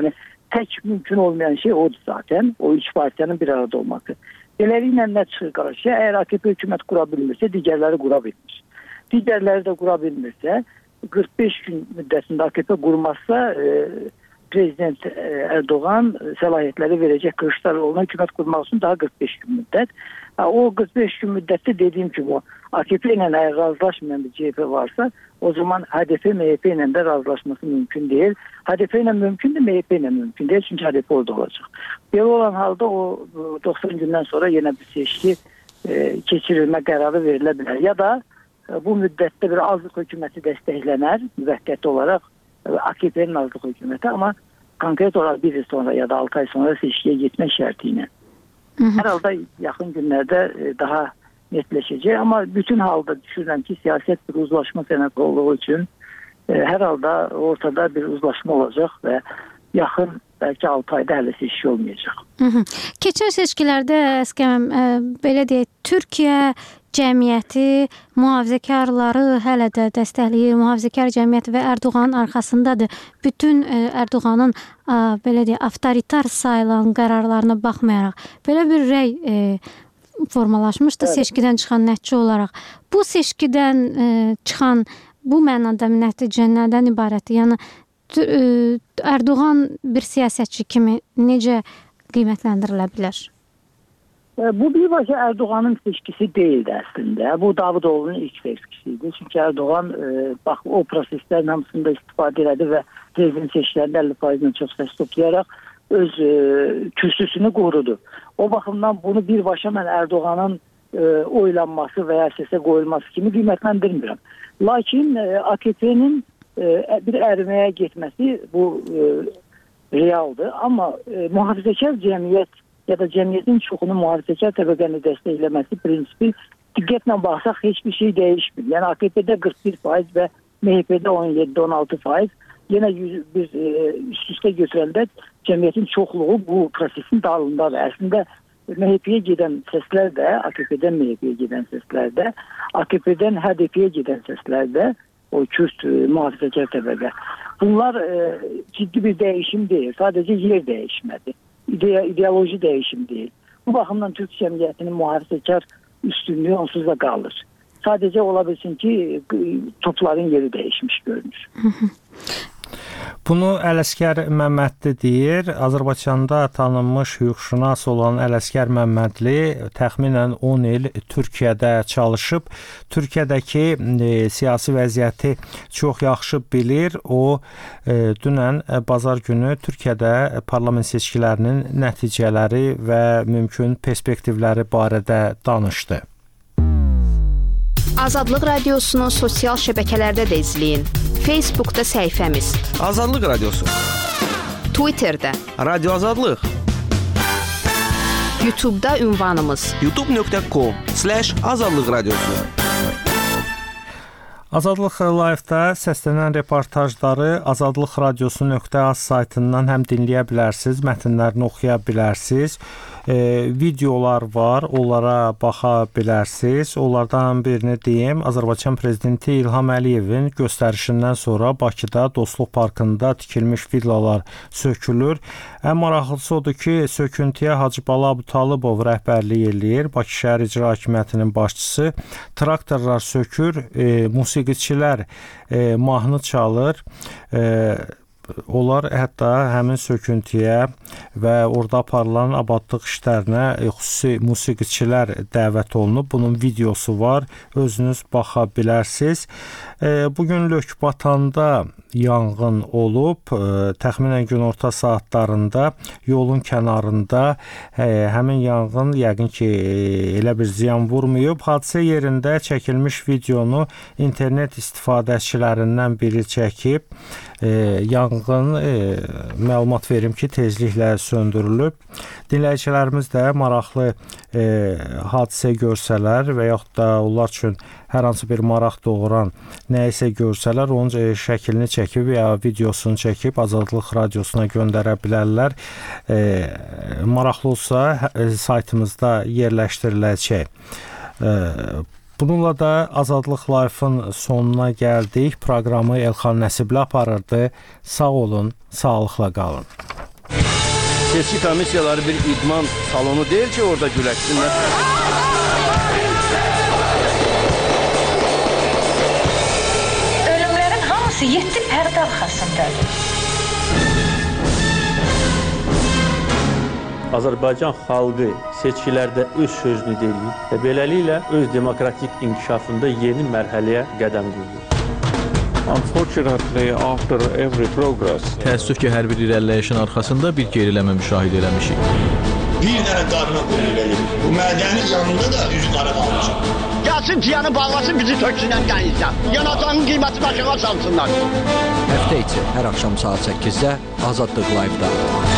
tək mümkün olmayan şey odur zaten. O üç partiyanın bir arada olması. Beləliklə nə çıxır qarşıya? Əgər A K P hökumət qura bilmirsə, digərləri qura bilmir. Digərləri də qura bilmirsə, qırx beş gün müddətində A K P qurmazsa, e, Prezident Erdoğan səlahiyyətləri verəcək Kılıçdaroğlu'na hökumət qurmaq üçün daha qırx beş gün müddət. O qırx beş gün müddətdə dediyim kimi o A K P ilə əgər razılaşmayan bir C H P varsa, o zaman H D P, M H P ilə də razılaşması mümkün deyil. H D P ilə mümkündür, M H P ilə mümkün deyil. Çünki H D P orada olacaq. Belə olan halda o doxsan gündən sonra yenə bir seçki e, keçirilmə qərarı verilə bilər. Ya da e, bu müddətdə bir azlıq hökuməti dəstəklənər, müvəqqəti olaraq A K P'nin azlıq hökuməti, amma konkret olaraq bir il sonra ya da altı ay sonra seçkiyə getmək şərti ilə. Hər halda yaxın günlərdə e, daha netləşəcək, amma bütün halda düşünürəm ki, siyasət bir uzlaşma sənədi olduğu üçün e, hər halda ortada bir uzlaşma olacaq və yaxın bəlkə altı ayda hələ seçki olmayacaq. Hı -hı. Keçən seçkilərdə əskəməm, e, belə deyək, Türkiyə cəmiyyəti mühafizəkarları hələ də dəstəkləyir. Mühafizəkar cəmiyyəti və Erdoğanın arxasındadır. Bütün e, Erdoğanın e, belə deyək, avtoritar sayılan qərarlarına baxmayaraq belə bir rəy e, formalaşmışdı, evet, seçkidən çıxan nəticə olaraq. Bu seçkidən e, çıxan bu mənada nəticə nədən ibarətdir? Yəni e, Erdoğan bir siyasətçi kimi necə qiymətləndirilə bilər? Bu birbaşa Erdoğan'ın seçkisi değildi aslında. Bu Davutoğlu'nun ilk seçkisiydi. Çünkü Erdoğan e, bak o proseslerin hamısında istifade edildi ve prezident seçkilerinde elli faizden çok ses toplayarak öz e, kürsüsünü korudu. O bakımdan bunu birbaşa ben Erdoğan'ın e, oylanması veya sese koyulması kimi kıymetlendirmiyorum. Lakin e, A K P'nin e, bir erimeye gitmesi bu e, realdı. Ama e, muhafizekar cemiyet ya da cemiyetin çoxunu muhafizəkar təbəqəni dəstəkləməsi prinsipi diqqətlə baxsaq heç bir şey dəyişmir. Yəni A K P'də qırx bir faiz və M H P'də on yeddi on altı faiz yenə bir e, üst-üstə götürəndə cəmiyyətin çoxluğu bu prosesin dalındadır. Əslində M H P'yə gedən səslər də, A K P'dən M H P'yə gedən səslər də, A K P'dən H D P'yə gedən səslər də, o Kürt e, muhafizəkar təbəqə. Bunlar e, ciddi bir dəyişim deyil, sadəcə yer dəyişmədi. İde, ideoloji değişim değil. Bu bakımdan Türk cemiyetinin muhafizekar üstünlüğü onsuz da kalır. Sadece olabilsin ki topların yeri değişmiş görünür. Bunu Ələsgər Məmmədli deyir. Azərbaycanda tanınmış hüquqşünas olan Ələsgər Məmmədli təxminən on il Türkiyədə çalışıb. Türkiyədəki e, siyasi vəziyyəti çox yaxşı bilir. O e, dünən e, bazar günü Türkiyədə parlament seçkilərinin nəticələri və mümkün perspektivləri barədə danışdı. Azadlıq Radiosunu sosial şəbəkələrdə də izləyin. Facebookda səhifəmiz Azadlıq Radiosu, Twitterdə Radio Azadlıq, YouTube'da ünvanımız youtube nöqtə com slash azadlıq radiosu. Azadlıq Live-da səslənən reportajları azadlıq radiosu nöqtə az saytından həm dinləyə bilərsiniz, mətnlərini oxuya bilərsiniz. E, videolar var, onlara baxa bilərsiniz. Onlardan birini deyim, Azərbaycan prezidenti İlham Əliyevin göstərişindən sonra Bakıda Dostluq parkında tikilmiş villalar sökülür. Ən maraqlısı odur ki, söküntüyə Hacı Bala Abutalibov rəhbərlik eləyir. Bakı şəhər icra hakimiyyətinin başçısı. Traktorlar sökür, e, musiqiçilər e, mahnı çalır. E, Onlar hətta həmin söküntüyə və orada aparılan abadlıq işlərinə xüsusi musiqiçilər dəvət olunub. Bunun videosu var, özünüz baxa bilərsiniz. Bugün Lökbatanda yanğın olub, təxminən günorta saatlarında yolun kənarında. Həmin yanğın yəqin ki elə bir ziyan vurmayıb. Hadisə yerində çəkilmiş videonu internet istifadəçilərindən biri çəkib. Yanğın e, məlumat verim ki, tezliklə söndürülüb. Dinləyicilərimiz də maraqlı e, hadisə görsələr və yaxud da onlar üçün hər hansı bir maraq doğuran nəyisə görsələr, onun şəklini çəkib ya videosunu çəkib Azadlıq Radiosuna göndərə bilərlər. E, maraqlı olsa saytımızda yerləşdiriləcək. E, Bununla da Azadlıq Live-ın sonuna gəldik. Proqramı Elxan Nəsibli aparırdı. Sağ olun, sağlıqla qalın. Seçki komissiyaları bir idman salonu deyil ki, orada güləşsinlər. Ölümlərin hamısı yeddi pərdə arxasındadır. Azərbaycan xalqı seçkilərdə öz sözünü deyir və beləliklə öz demokratik inkişafında yeni mərhələyə qədəm qoyur. Unfortunately, after every progress, Təəssüf ki, hər bir irəliləyişin arxasında bir geriləmə müşahidə eləmişik. Bir dənə qarına qoyulur. Bu mədənin yanında da üzü qara qalmışıq. Gəlsin ciyanı bağlasın, bizi töksünən dənizdən. Yanacağın qiyməti başına salsınlar. Həftə içi hər axşam saat səkkizdə Azadlıq Live-da.